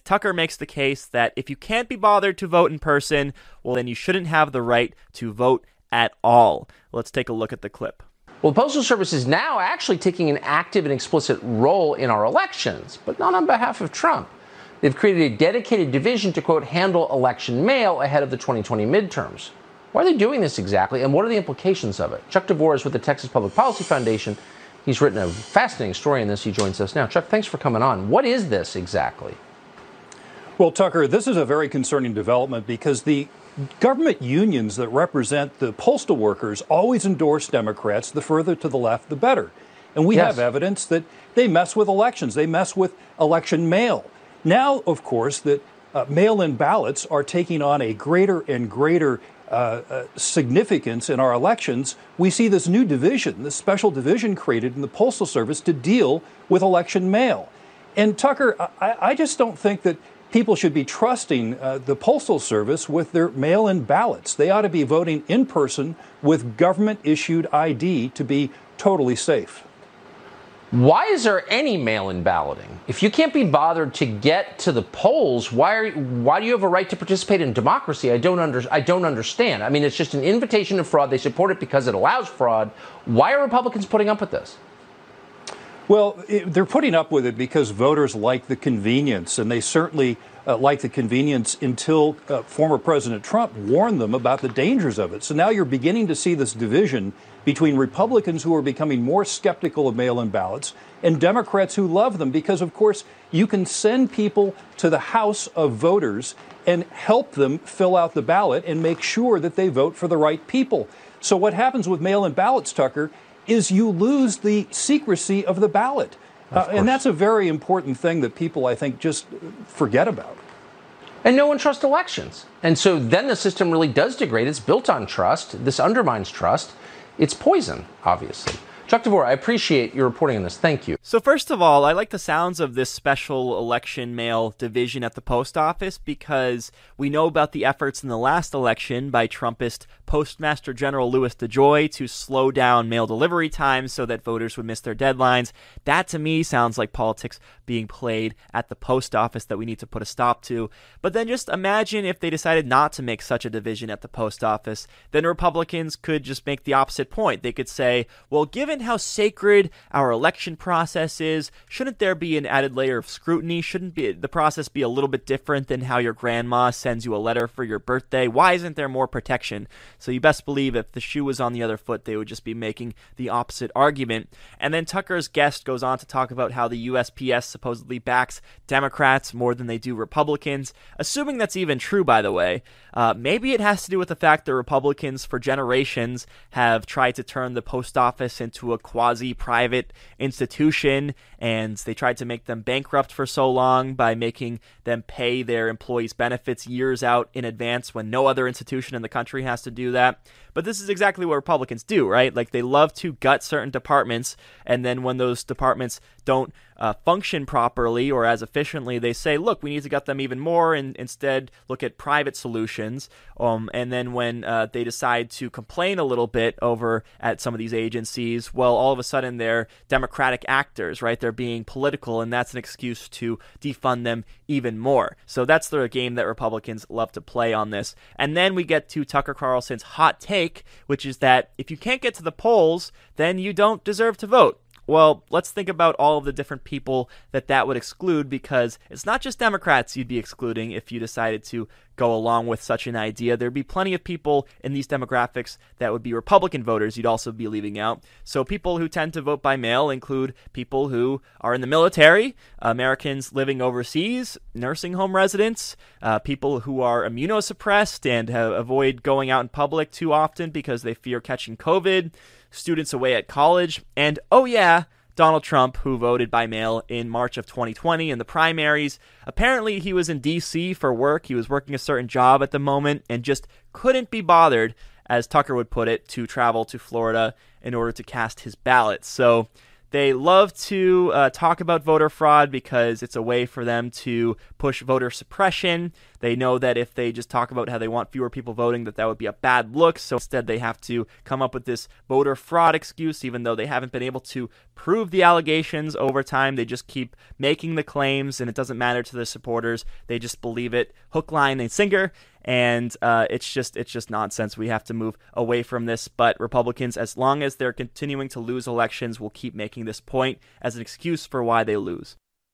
Tucker makes the case that if you can't be bothered to vote in person, well, then you shouldn't have the right to vote at all. Let's take a look at the clip. Well, the Postal Service is now actually taking an active and explicit role in our elections, but not on behalf of Trump. They've created a dedicated division to, quote, handle election mail ahead of the 2020 midterms. Why are they doing this exactly, and what are the implications of it? Chuck DeVore is with the Texas Public Policy Foundation. He's written a fascinating story on this. He joins us now. Chuck, thanks for coming on. What is this exactly? Well, Tucker, this is a very concerning development because the government unions that represent the postal workers always endorse Democrats. The further to the left, the better. And we have evidence that they mess with elections. They mess with election mail. Now, of course, that mail-in ballots are taking on a greater and greater significance in our elections. We see this new division, this special division created in the Postal Service to deal with election mail. And Tucker, I just don't think that people should be trusting the Postal Service with their mail-in ballots. They ought to be voting in person with government-issued ID to be totally safe. Why is there any mail-in balloting? If you can't be bothered to get to the polls, why do you have a right to participate in democracy? I don't understand. I mean, it's just an invitation to fraud. They support it because it allows fraud. Why are Republicans putting up with this? Well, they're putting up with it because voters like the convenience, and they certainly like the convenience until former President Trump warned them about the dangers of it. So now you're beginning to see this division between Republicans who are becoming more skeptical of mail-in ballots and Democrats who love them because, of course, you can send people to the House of Voters and help them fill out the ballot and make sure that they vote for the right people. So what happens with mail-in ballots, Tucker, is you lose the secrecy of the ballot. And that's a very important thing that people, I think, just forget about. And no one trusts elections. And so then the system really does degrade. It's built on trust. This undermines trust. It's poison, obviously. Chuck DeVore, I appreciate your reporting on this. Thank you. So first of all, I like the sounds of this special election mail division at the post office because we know about the efforts in the last election by Trumpist Postmaster General Louis DeJoy to slow down mail delivery times so that voters would miss their deadlines. That, to me, sounds like politics being played at the post office that we need to put a stop to. But then just imagine if they decided not to make such a division at the post office. Then Republicans could just make the opposite point. They could say, well, given how sacred our election process is, shouldn't there be an added layer of scrutiny? Shouldn't the process be a little bit different than how your grandma sends you a letter for your birthday? Why isn't there more protection? So you best believe if the shoe was on the other foot, they would just be making the opposite argument. And then Tucker's guest goes on to talk about how the USPS supposedly backs Democrats more than they do Republicans. Assuming that's even true, by the way, maybe it has to do with the fact that Republicans for generations have tried to turn the post office into a quasi-private institution, and they tried to make them bankrupt for so long by making them pay their employees' benefits years out in advance when no other institution in the country has to do that. But this is exactly what Republicans do, right? Like, they love to gut certain departments, and then when those departments don't function properly or as efficiently, they say, look, we need to gut them even more and instead look at private solutions. And then when they decide to complain a little bit over at some of these agencies, well, all of a sudden they're Democratic actors, right? They're being political, and that's an excuse to defund them even more. So that's the game that Republicans love to play on this. And then we get to Tucker Carlson's hot take, which is that if you can't get to the polls, then you don't deserve to vote. Well, let's think about all of the different people that would exclude, because it's not just Democrats you'd be excluding if you decided to go along with such an idea. There'd be plenty of people in these demographics that would be Republican voters you'd also be leaving out. So people who tend to vote by mail include people who are in the military, Americans living overseas, nursing home residents, people who are immunosuppressed and avoid going out in public too often because they fear catching COVID, students away at college, and, oh yeah, Donald Trump, who voted by mail in March of 2020 in the primaries. Apparently, he was in D.C. for work. He was working a certain job at the moment and just couldn't be bothered, as Tucker would put it, to travel to Florida in order to cast his ballot. So They love to talk about voter fraud because it's a way for them to push voter suppression. They know that if they just talk about how they want fewer people voting, that would be a bad look. So instead, they have to come up with this voter fraud excuse, even though they haven't been able to prove the allegations over time. They just keep making the claims, and it doesn't matter to the supporters. They just believe it hook, line, and sinker. And it's just nonsense. We have to move away from this. But Republicans, as long as they're continuing to lose elections, will keep making this point as an excuse for why they lose.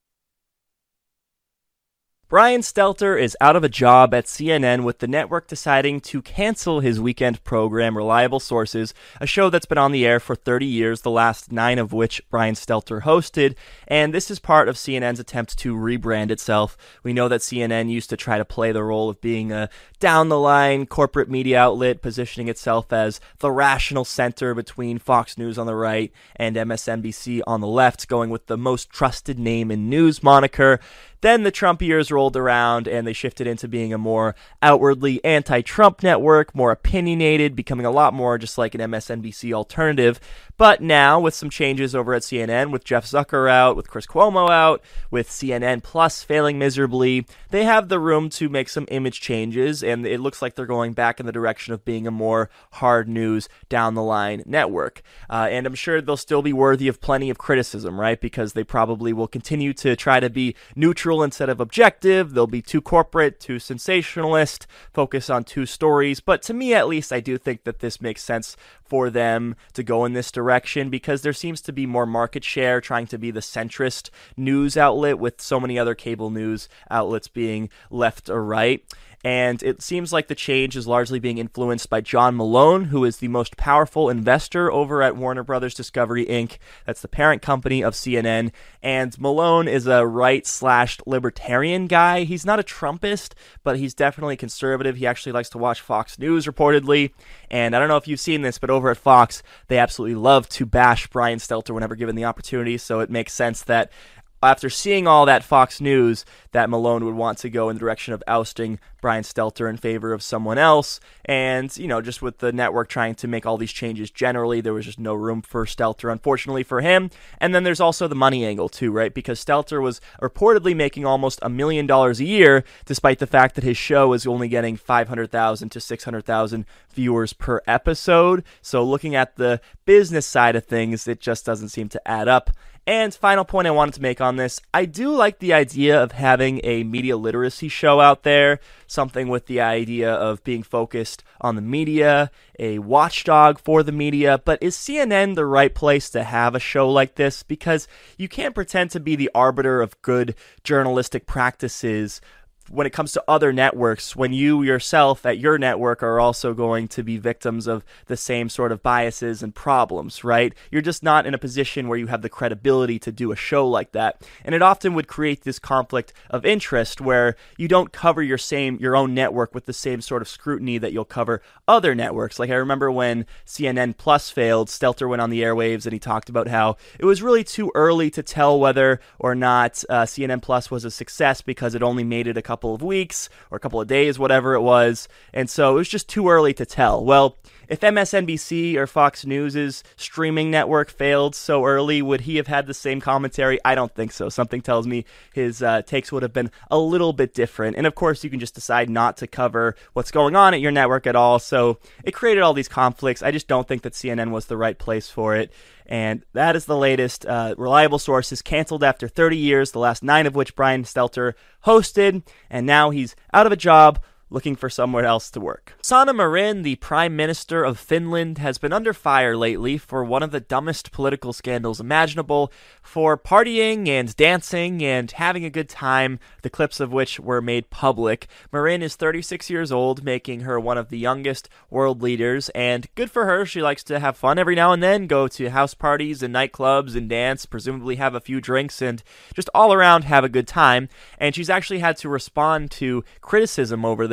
Brian Stelter is out of a job at CNN, with the network deciding to cancel his weekend program, Reliable Sources, a show that's been on the air for 30 years, the last 9 of which Brian Stelter hosted. And this is part of CNN's attempt to rebrand itself. We know that CNN used to try to play the role of being a down-the-line corporate media outlet, positioning itself as the rational center between Fox News on the right and MSNBC on the left, going with the most trusted name in news moniker. Then the Trump years rolled around and they shifted into being a more outwardly anti-Trump network, more opinionated, becoming a lot more just like an MSNBC alternative. But now, with some changes over at CNN, with Jeff Zucker out, with Chris Cuomo out, with CNN Plus failing miserably, they have the room to make some image changes, and it looks like they're going back in the direction of being a more hard news, down-the-line network. And I'm sure they'll still be worthy of plenty of criticism, right? Because they probably will continue to try to be neutral instead of objective. They'll be too corporate, too sensationalist, focus on two stories. But to me, at least, I do think that this makes sense for them to go in this direction, because there seems to be more market share trying to be the centrist news outlet, with so many other cable news outlets being left or right. And it seems like the change is largely being influenced by John Malone, who is the most powerful investor over at Warner Brothers Discovery, Inc. That's the parent company of CNN. And Malone is a right/libertarian guy. He's not a Trumpist, but he's definitely conservative. He actually likes to watch Fox News, reportedly. And I don't know if you've seen this, but over at Fox, they absolutely love to bash Brian Stelter whenever given the opportunity. So it makes sense that after seeing all that Fox News, that Malone would want to go in the direction of ousting Brian Stelter in favor of someone else. And, you know, just with the network trying to make all these changes generally, there was just no room for Stelter, unfortunately for him. And then there's also the money angle too, right? Because Stelter was reportedly making almost $1 million a year, despite the fact that his show is only getting 500,000 to 600,000 viewers per episode. So looking at the business side of things, it just doesn't seem to add up. And final point I wanted to make on this, I do like the idea of having a media literacy show out there, something with the idea of being focused on the media, a watchdog for the media. But is CNN the right place to have a show like this? Because you can't pretend to be the arbiter of good journalistic practices when it comes to other networks, when you yourself at your network are also going to be victims of the same sort of biases and problems, right? You're just not in a position where you have the credibility to do a show like that. And it often would create this conflict of interest where you don't cover your own network with the same sort of scrutiny that you'll cover other networks. Like I remember when CNN Plus failed, Stelter went on the airwaves and he talked about how it was really too early to tell whether or not CNN Plus was a success because it only made it a couple of weeks or a couple of days, whatever it was. And so it was just too early to tell. Well, if MSNBC or Fox News' streaming network failed so early, would he have had the same commentary? I don't think so. Something tells me his takes would have been a little bit different. And of course, you can just decide not to cover what's going on at your network at all. So it created all these conflicts. I just don't think that CNN was the right place for it. And that is the latest. Reliable Sources canceled after 30 years, the last 9 of which Brian Stelter hosted. And now he's out of a job, looking for somewhere else to work. Sanna Marin, the Prime Minister of Finland, has been under fire lately for one of the dumbest political scandals imaginable, for partying and dancing and having a good time, the clips of which were made public. Marin is 36 years old, making her one of the youngest world leaders, and good for her. She likes to have fun every now and then, go to house parties and nightclubs and dance, presumably have a few drinks, and just all around have a good time. And she's actually had to respond to criticism over this,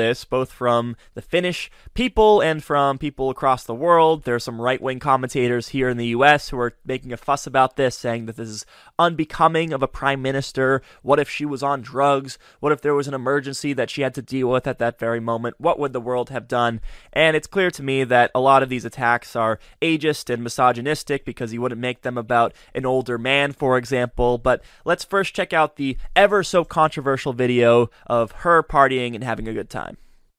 this, both from the Finnish people and from people across the world. There are some right-wing commentators here in the U.S. who are making a fuss about this, saying that this is unbecoming of a prime minister. What if she was on drugs? What if there was an emergency that she had to deal with at that very moment? What would the world have done? And it's clear to me that a lot of these attacks are ageist and misogynistic because you wouldn't make them about an older man, for example. But let's first check out the ever so controversial video of her partying and having a good time.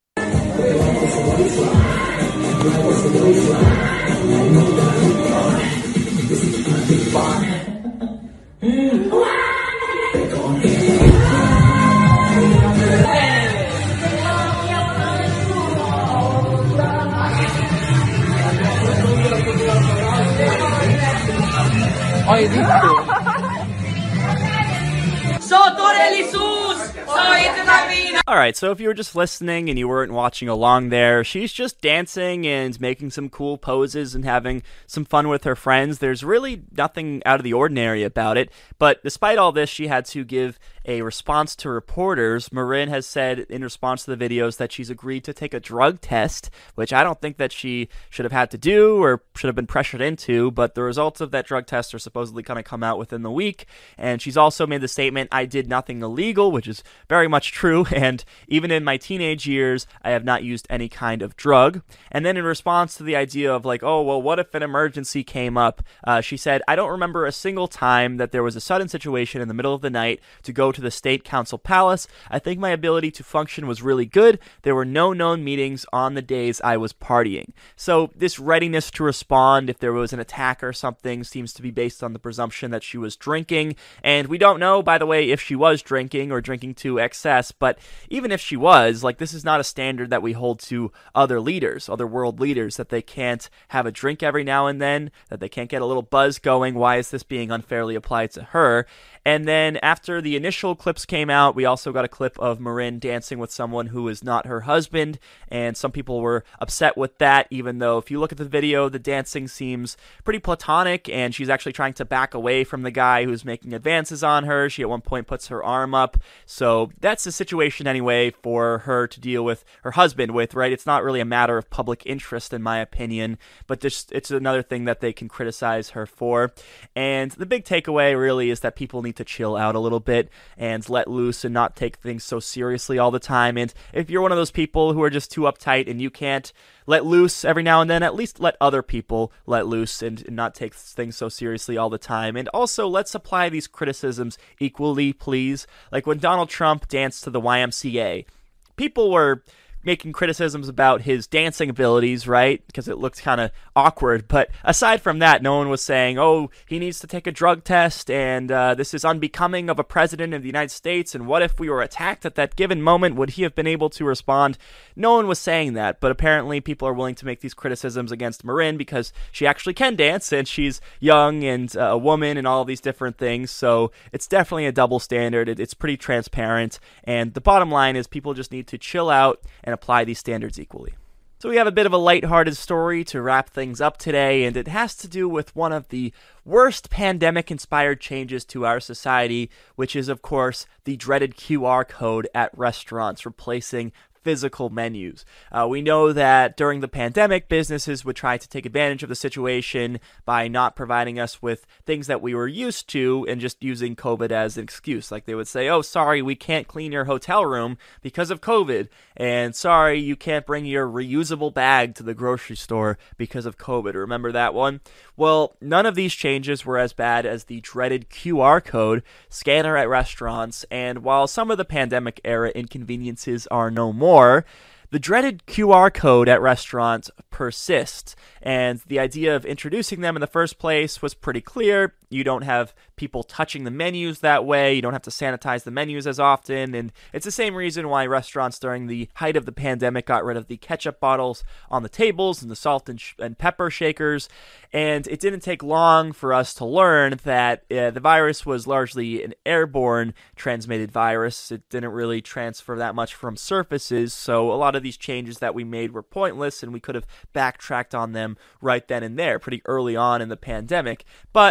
Alright, so if you were just listening and you weren't watching along there, she's just dancing and making some cool poses and having some fun with her friends. There's really nothing out of the ordinary about it, but despite all this, she had to give a response to reporters. Marin has said in response to the videos that she's agreed to take a drug test, which I don't think that she should have had to do or should have been pressured into, but the results of that drug test are supposedly going to come out within the week. And she's also made the statement, I did nothing illegal, which is very much true, and even in my teenage years, I have not used any kind of drug. And then in response to the idea of like, oh, well, what if an emergency came up? She said, I don't remember a single time that there was a sudden situation in the middle of the night to go to the State Council Palace. I think my ability to function was really good. There were no known meetings on the days I was partying. So this readiness to respond if there was an attack or something seems to be based on the presumption that she was drinking. And we don't know, by the way, if she was drinking or drinking to excess, but even if she was, like, this is not a standard that we hold to other leaders, other world leaders, that they can't have a drink every now and then, that they can't get a little buzz going. Why is this being unfairly applied to her? And then after the initial clips came out, we also got a clip of Marin dancing with someone who is not her husband, and some people were upset with that, even though if you look at the video, the dancing seems pretty platonic, and she's actually trying to back away from the guy who's making advances on her. She at one point puts her arm up, so that's the situation anyway for her to deal with her husband with, right? It's not really a matter of public interest, in my opinion, but just it's another thing that they can criticize her for. And the big takeaway really is that people need to chill out a little bit and let loose and not take things so seriously all the time. And if you're one of those people who are just too uptight and you can't let loose every now and then, at least let other people let loose and not take things so seriously all the time. And also, let's apply these criticisms equally, please. Like when Donald Trump danced to the YMCA, people were making criticisms about his dancing abilities, right? Because it looked kind of awkward. But aside from that, no one was saying, oh, he needs to take a drug test, and this is unbecoming of a president of the United States, and what if we were attacked at that given moment? Would he have been able to respond? No one was saying that, but apparently people are willing to make these criticisms against Marin because she actually can dance, and she's young and a woman and all of these different things. So it's definitely a double standard. It's pretty transparent, and the bottom line is people just need to chill out and apply these standards equally. So we have a bit of a lighthearted story to wrap things up today, and it has to do with one of the worst pandemic-inspired changes to our society, which is, of course, the dreaded QR code at restaurants, replacing physical menus. We know that during the pandemic, businesses would try to take advantage of the situation by not providing us with things that we were used to and just using COVID as an excuse. Like they would say, oh, sorry, we can't clean your hotel room because of COVID. And sorry, you can't bring your reusable bag to the grocery store because of COVID. Remember that one? Well, none of these changes were as bad as the dreaded QR code scanner at restaurants. And while some of the pandemic era inconveniences are no more, the dreaded QR code at restaurants persists, and the idea of introducing them in the first place was pretty clear. You don't have people touching the menus that way. You don't have to sanitize the menus as often, and it's the same reason why restaurants during the height of the pandemic got rid of the ketchup bottles on the tables and the salt and pepper shakers. And it didn't take long for us to learn that the virus was largely an airborne transmitted virus. It didn't really transfer that much from surfaces, so a lot of these changes that we made were pointless, and we could have backtracked on them right then and there pretty early on in the pandemic. But restaurants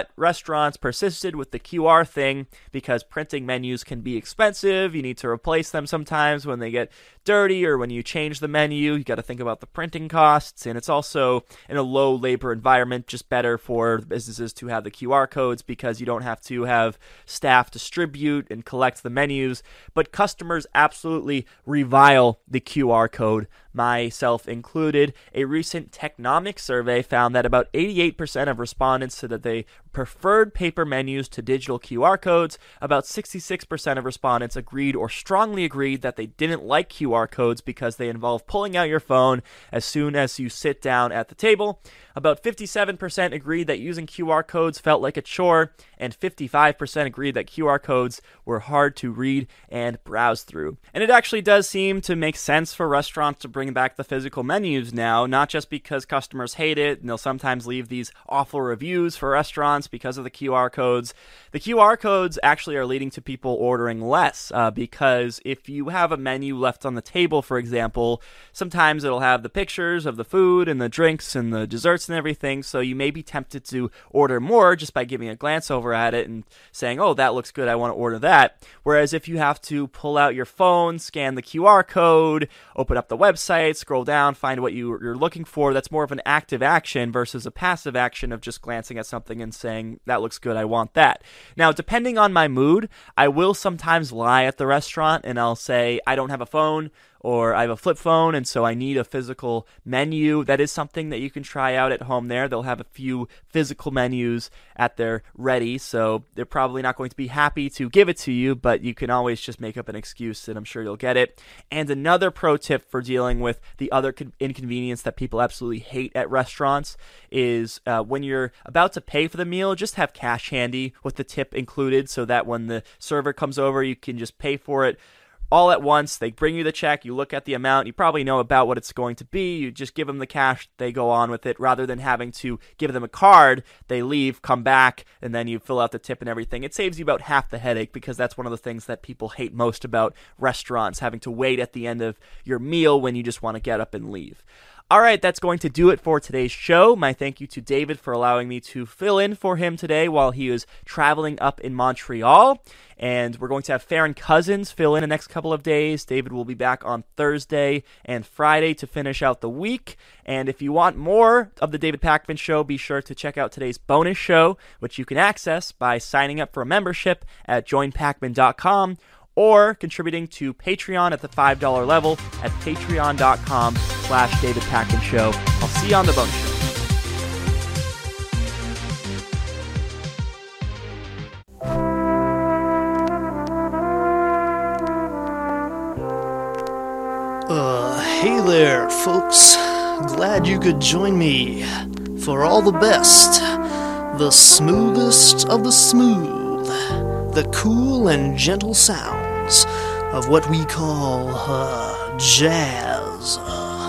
restaurants persisted with the QR thing because printing menus can be expensive. You need to replace them sometimes when they get dirty or when you change the menu. You got to think about the printing costs, and it's also in a low labor environment just better for businesses to have the QR codes because you don't have to have staff distribute and collect the menus. But customers absolutely revile the QR code, myself included. A recent Technomics survey found that about 88% of respondents said that they preferred paper menus to digital QR codes. About 66% of respondents agreed or strongly agreed that they didn't like QR codes because they involve pulling out your phone as soon as you sit down at the table. About 57% agreed that using QR codes felt like a chore, and 55% agreed that QR codes were hard to read and browse through. And it actually does seem to make sense for restaurants to bring back the physical menus now, not just because customers hate it, and they'll sometimes leave these awful reviews for restaurants because of the QR codes. The QR codes actually are leading to people ordering less because if you have a menu left on the table, for example, sometimes it'll have the pictures of the food and the drinks and the desserts and everything, so you may be tempted to order more just by giving a glance over at it and saying, oh, that looks good, I want to order that. Whereas if you have to pull out your phone, scan the QR code, open up the website, scroll down, find what you're looking for, that's more of an active action versus a passive action of just glancing at something and saying, that looks good, I want that. Now, depending on my mood, I will sometimes lie at the restaurant and I'll say, I don't have a phone, or I have a flip phone, and so I need a physical menu. That is something that you can try out at home there. They'll have a few physical menus at their ready, so they're probably not going to be happy to give it to you, but you can always just make up an excuse, and I'm sure you'll get it. And another pro tip for dealing with the other inconvenience that people absolutely hate at restaurants is when you're about to pay for the meal, just have cash handy with the tip included so that when the server comes over, you can just pay for it all at once. They bring you the check, you look at the amount, you probably know about what it's going to be, you just give them the cash, they go on with it, rather than having to give them a card, they leave, come back, and then you fill out the tip and everything. It saves you about half the headache, because that's one of the things that people hate most about restaurants, having to wait at the end of your meal when you just want to get up and leave. All right, that's going to do it for today's show. My thank you to David for allowing me to fill in for him today while he was traveling up in Montreal. And we're going to have Farron Cousins fill in the next couple of days. David will be back on Thursday and Friday to finish out the week. And if you want more of the David Pakman Show, be sure to check out today's bonus show, which you can access by signing up for a membership at joinpakman.com or contributing to Patreon at the $5 level at patreon.com/David Pakman Show. I'll see you on the bonus show. Hey there, folks. Glad you could join me for all the best, the smoothest of the smooth, the cool and gentle sounds of what we call jazz.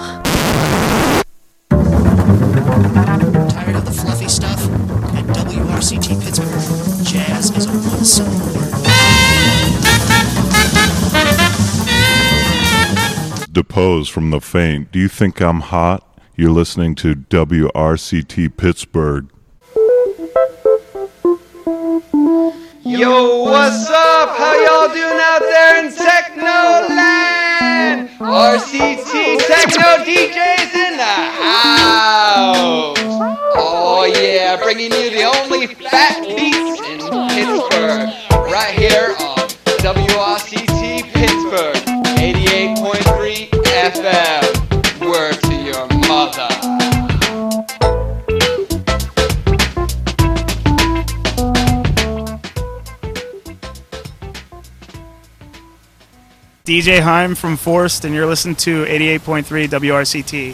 Tired of the fluffy stuff? At WRCT Pittsburgh, jazz is a one-syllable word. Depose from the faint. Do you think I'm hot? You're listening to WRCT Pittsburgh. Yo, what's up? How y'all doing out there in Technoland? RCT Techno DJs in the house. Oh yeah, bringing you the only fat beats in Pittsburgh. Right here on WRCT Pittsburgh, 88.3 FM. Word to your mother. DJ Heim from Forced, and you're listening to 88.3 WRCT.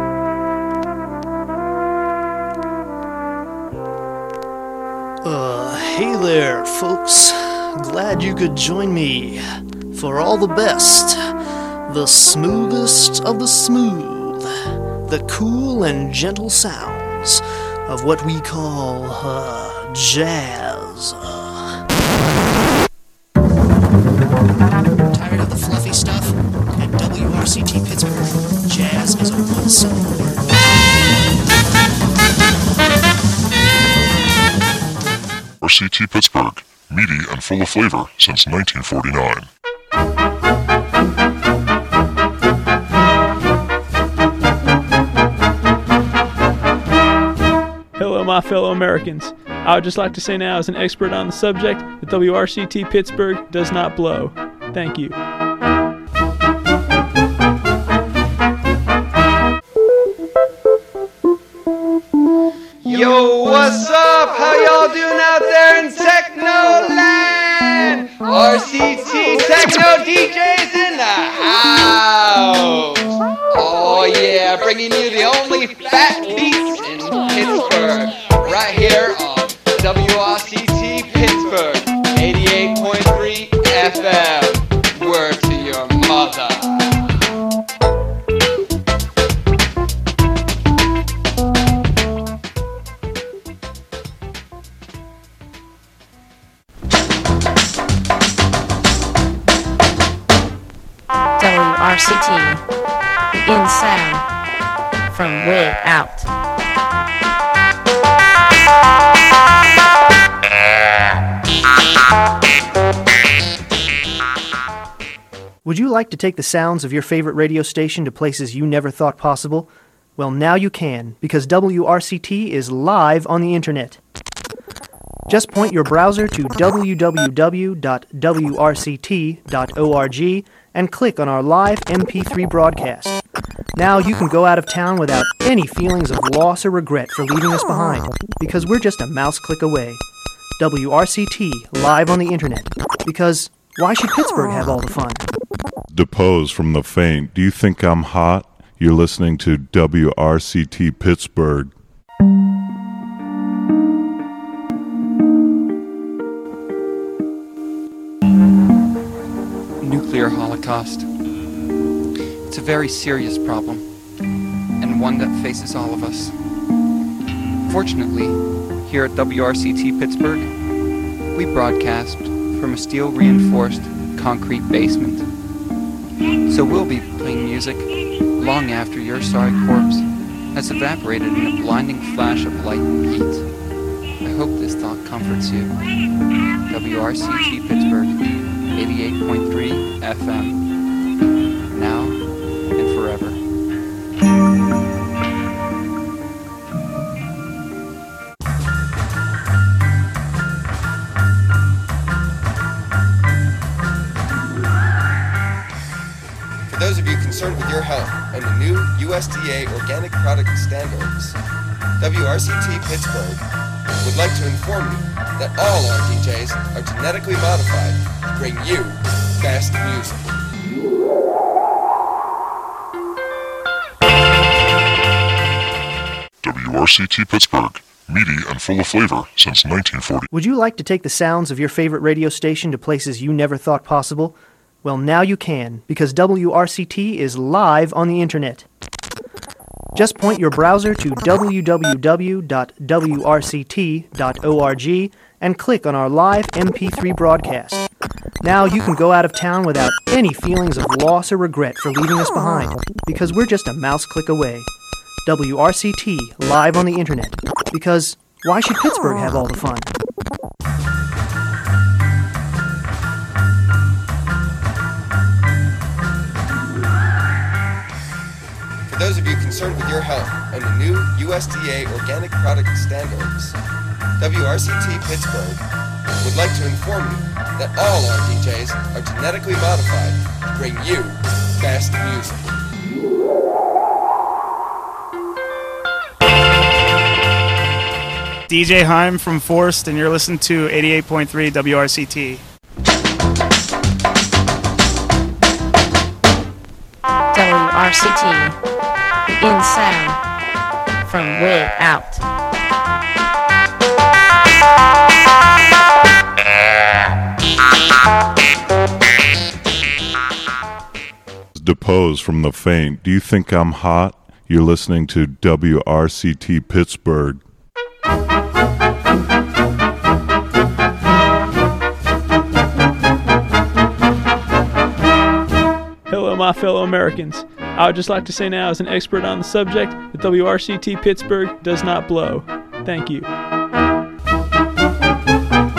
Hey there, folks. Glad you could join me for all the best, the smoothest of the smooth, the cool and gentle sounds of what we call jazz. Tired of the fluffy stuff? At WRCT Pittsburgh, jazz is a one-syllable word. WRCT Pittsburgh, meaty and full of flavor since 1949. Hello, my fellow Americans. I would just like to say now, as an expert on the subject, that WRCT Pittsburgh does not blow. Thank you. Yo, what's up? How y'all doing out there in Technoland? RCT Techno DJs in the house. Oh yeah, bringing you the only fat beats in Pittsburgh. Right here on WRCT Pittsburgh, 88.3 FM. Word to your mother. WRCT, in sound, from way out. Would you like to take the sounds of your favorite radio station to places you never thought possible? Well, now you can, because WRCT is live on the internet. Just point your browser to www.wrct.org and click on our live MP3 broadcast. Now you can go out of town without any feelings of loss or regret for leaving us behind, because we're just a mouse click away. WRCT, live on the internet, because why should Pittsburgh have all the fun? Depose from the faint. Do you think I'm hot? You're listening to WRCT Pittsburgh. Nuclear holocaust. It's a very serious problem, and one that faces all of us. Fortunately, here at WRCT Pittsburgh, we broadcast from a steel-reinforced concrete basement. So we'll be playing music long after your sorry corpse has evaporated in a blinding flash of light and heat. I hope this thought comforts you. WRCT Pittsburgh, 88.3 FM, now and forever. For those of you concerned with your health and the new USDA organic product standards, WRCT Pittsburgh would like to inform you that all our DJs are genetically modified to bring you best music. WRCT Pittsburgh, meaty and full of flavor since 1940. Would you like to take the sounds of your favorite radio station to places you never thought possible? Well, now you can, because WRCT is live on the internet. Just point your browser to www.wrct.org and click on our live MP3 broadcast. Now you can go out of town without any feelings of loss or regret for leaving us behind, because we're just a mouse click away. WRCT, live on the internet, because why should Pittsburgh have all the fun? For those of you concerned with your health and the new USDA organic product standards, WRCT Pittsburgh would like to inform you that all our DJs are genetically modified to bring you best music. DJ Heim from Forst, and you're listening to 88.3 WRCT. WRCT, in sound, from way out. Depose from the faint. Do you think I'm hot? You're listening to WRCT Pittsburgh. Hello, my fellow Americans. I would just like to say now, as an expert on the subject, that WRCT Pittsburgh does not blow. Thank you.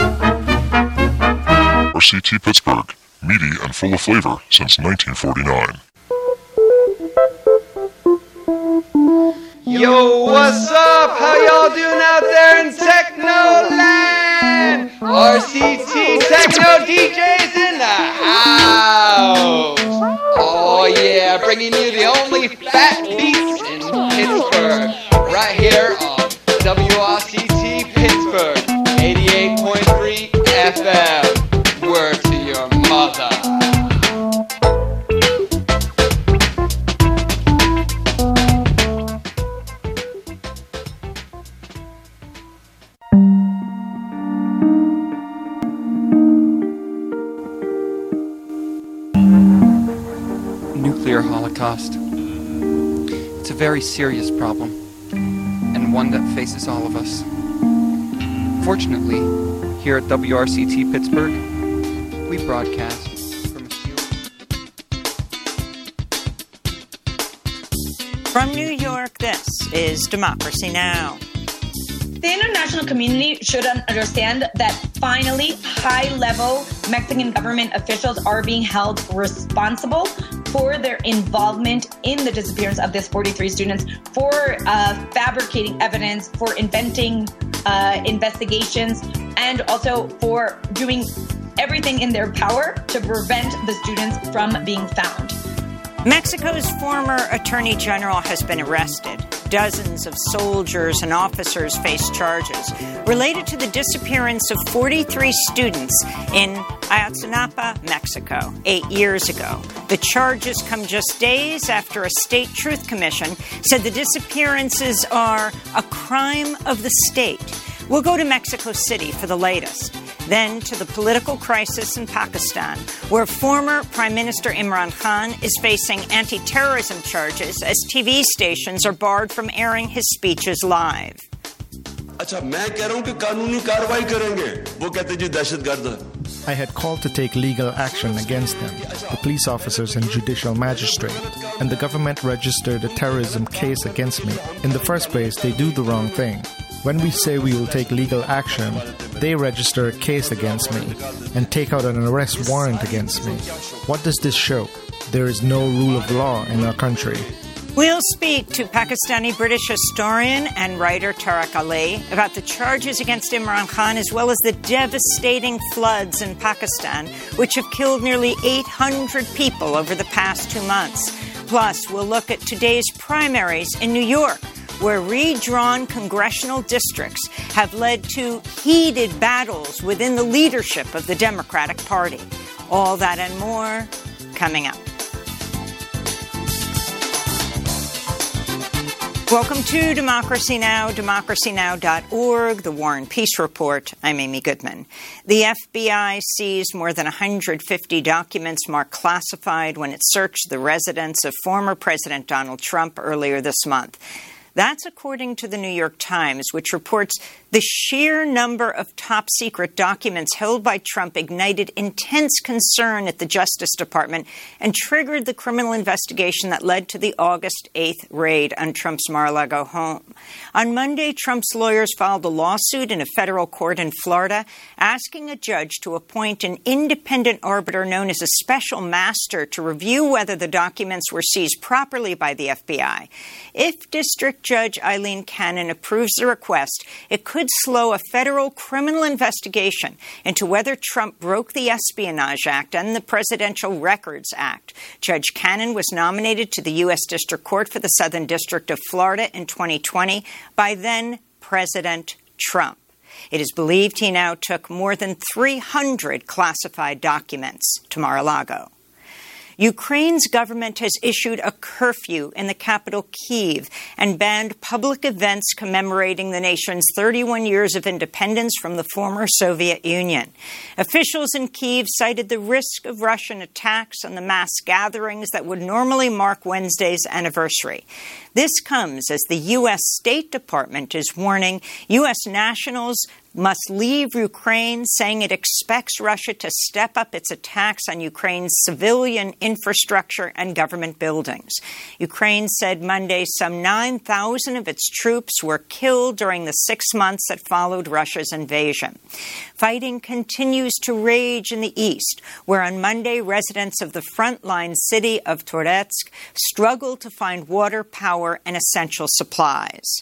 WRCT Pittsburgh, meaty and full of flavor since 1949. Yo, what's up? How y'all doing out there in Technoland? RCT Techno DJs in the house. Oh yeah, bringing you the only fat beats in Pittsburgh, right here on WRCT Pittsburgh, 88.3 FM. Word to your mother. Nuclear holocaust. It's a very serious problem, and one that faces all of us. Fortunately, here at WRCT Pittsburgh, we broadcast from a field. From New York, this is Democracy Now! The international community should understand that finally high-level Mexican government officials are being held responsible for their involvement in the disappearance of these 43 students, for fabricating evidence, for inventing investigations, and also for doing everything in their power to prevent the students from being found. Mexico's former Attorney General has been arrested. Dozens of soldiers and officers face charges related to the disappearance of 43 students in Ayotzinapa, Mexico, 8 years ago. The charges come just days after a state truth commission said the disappearances are a crime of the state. We'll go to Mexico City for the latest. Then to the political crisis in Pakistan, where former Prime Minister Imran Khan is facing anti-terrorism charges as TV stations are barred from airing his speeches live. I had called to take legal action against them, the police officers and judicial magistrate, and the government registered a terrorism case against me. In the first place, they do the wrong thing. When we say we will take legal action, they register a case against me and take out an arrest warrant against me. What does this show? There is no rule of law in our country. We'll speak to Pakistani British historian and writer Tariq Ali about the charges against Imran Khan as well as the devastating floods in Pakistan, which have killed nearly 800 people over the past 2 months. Plus, we'll look at today's primaries in New York, where redrawn congressional districts have led to heated battles within the leadership of the Democratic Party. All that and more coming up. Welcome to Democracy Now!, democracynow.org, the War and Peace Report. I'm Amy Goodman. The FBI seized more than 150 documents marked classified when it searched the residence of former President Donald Trump earlier this month. That's according to the New York Times, which reports the sheer number of top-secret documents held by Trump ignited intense concern at the Justice Department and triggered the criminal investigation that led to the August 8th raid on Trump's Mar-a-Lago home. On Monday, Trump's lawyers filed a lawsuit in a federal court in Florida asking a judge to appoint an independent arbiter known as a special master to review whether the documents were seized properly by the FBI. If District Judge Eileen Cannon approves the request, it could slow a federal criminal investigation into whether Trump broke the Espionage Act and the Presidential Records Act. Judge Cannon was nominated to the U.S. District Court for the Southern District of Florida in 2020 by then-President Trump. It is believed he now took more than 300 classified documents to Mar-a-Lago. Ukraine's government has issued a curfew in the capital, Kyiv, and banned public events commemorating the nation's 31 years of independence from the former Soviet Union. Officials in Kyiv cited the risk of Russian attacks on the mass gatherings that would normally mark Wednesday's anniversary. This comes as the U.S. State Department is warning U.S. nationals must leave Ukraine, saying it expects Russia to step up its attacks on Ukraine's civilian infrastructure and government buildings. Ukraine said Monday some 9,000 of its troops were killed during the 6 months that followed Russia's invasion. Fighting continues to rage in the east, where on Monday residents of the frontline city of Toretsk struggled to find water, power, and essential supplies.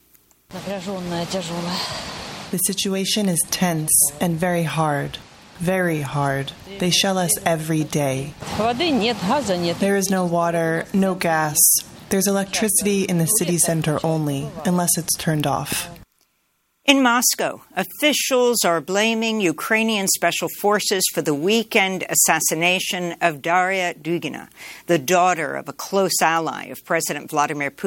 The situation is tense and very hard. Very hard. They shell us every day. There is no water, no gas. There's electricity in the city center only, unless it's turned off. In Moscow, officials are blaming Ukrainian special forces for the weekend assassination of Daria Dugina, the daughter of a close ally of President Vladimir Putin.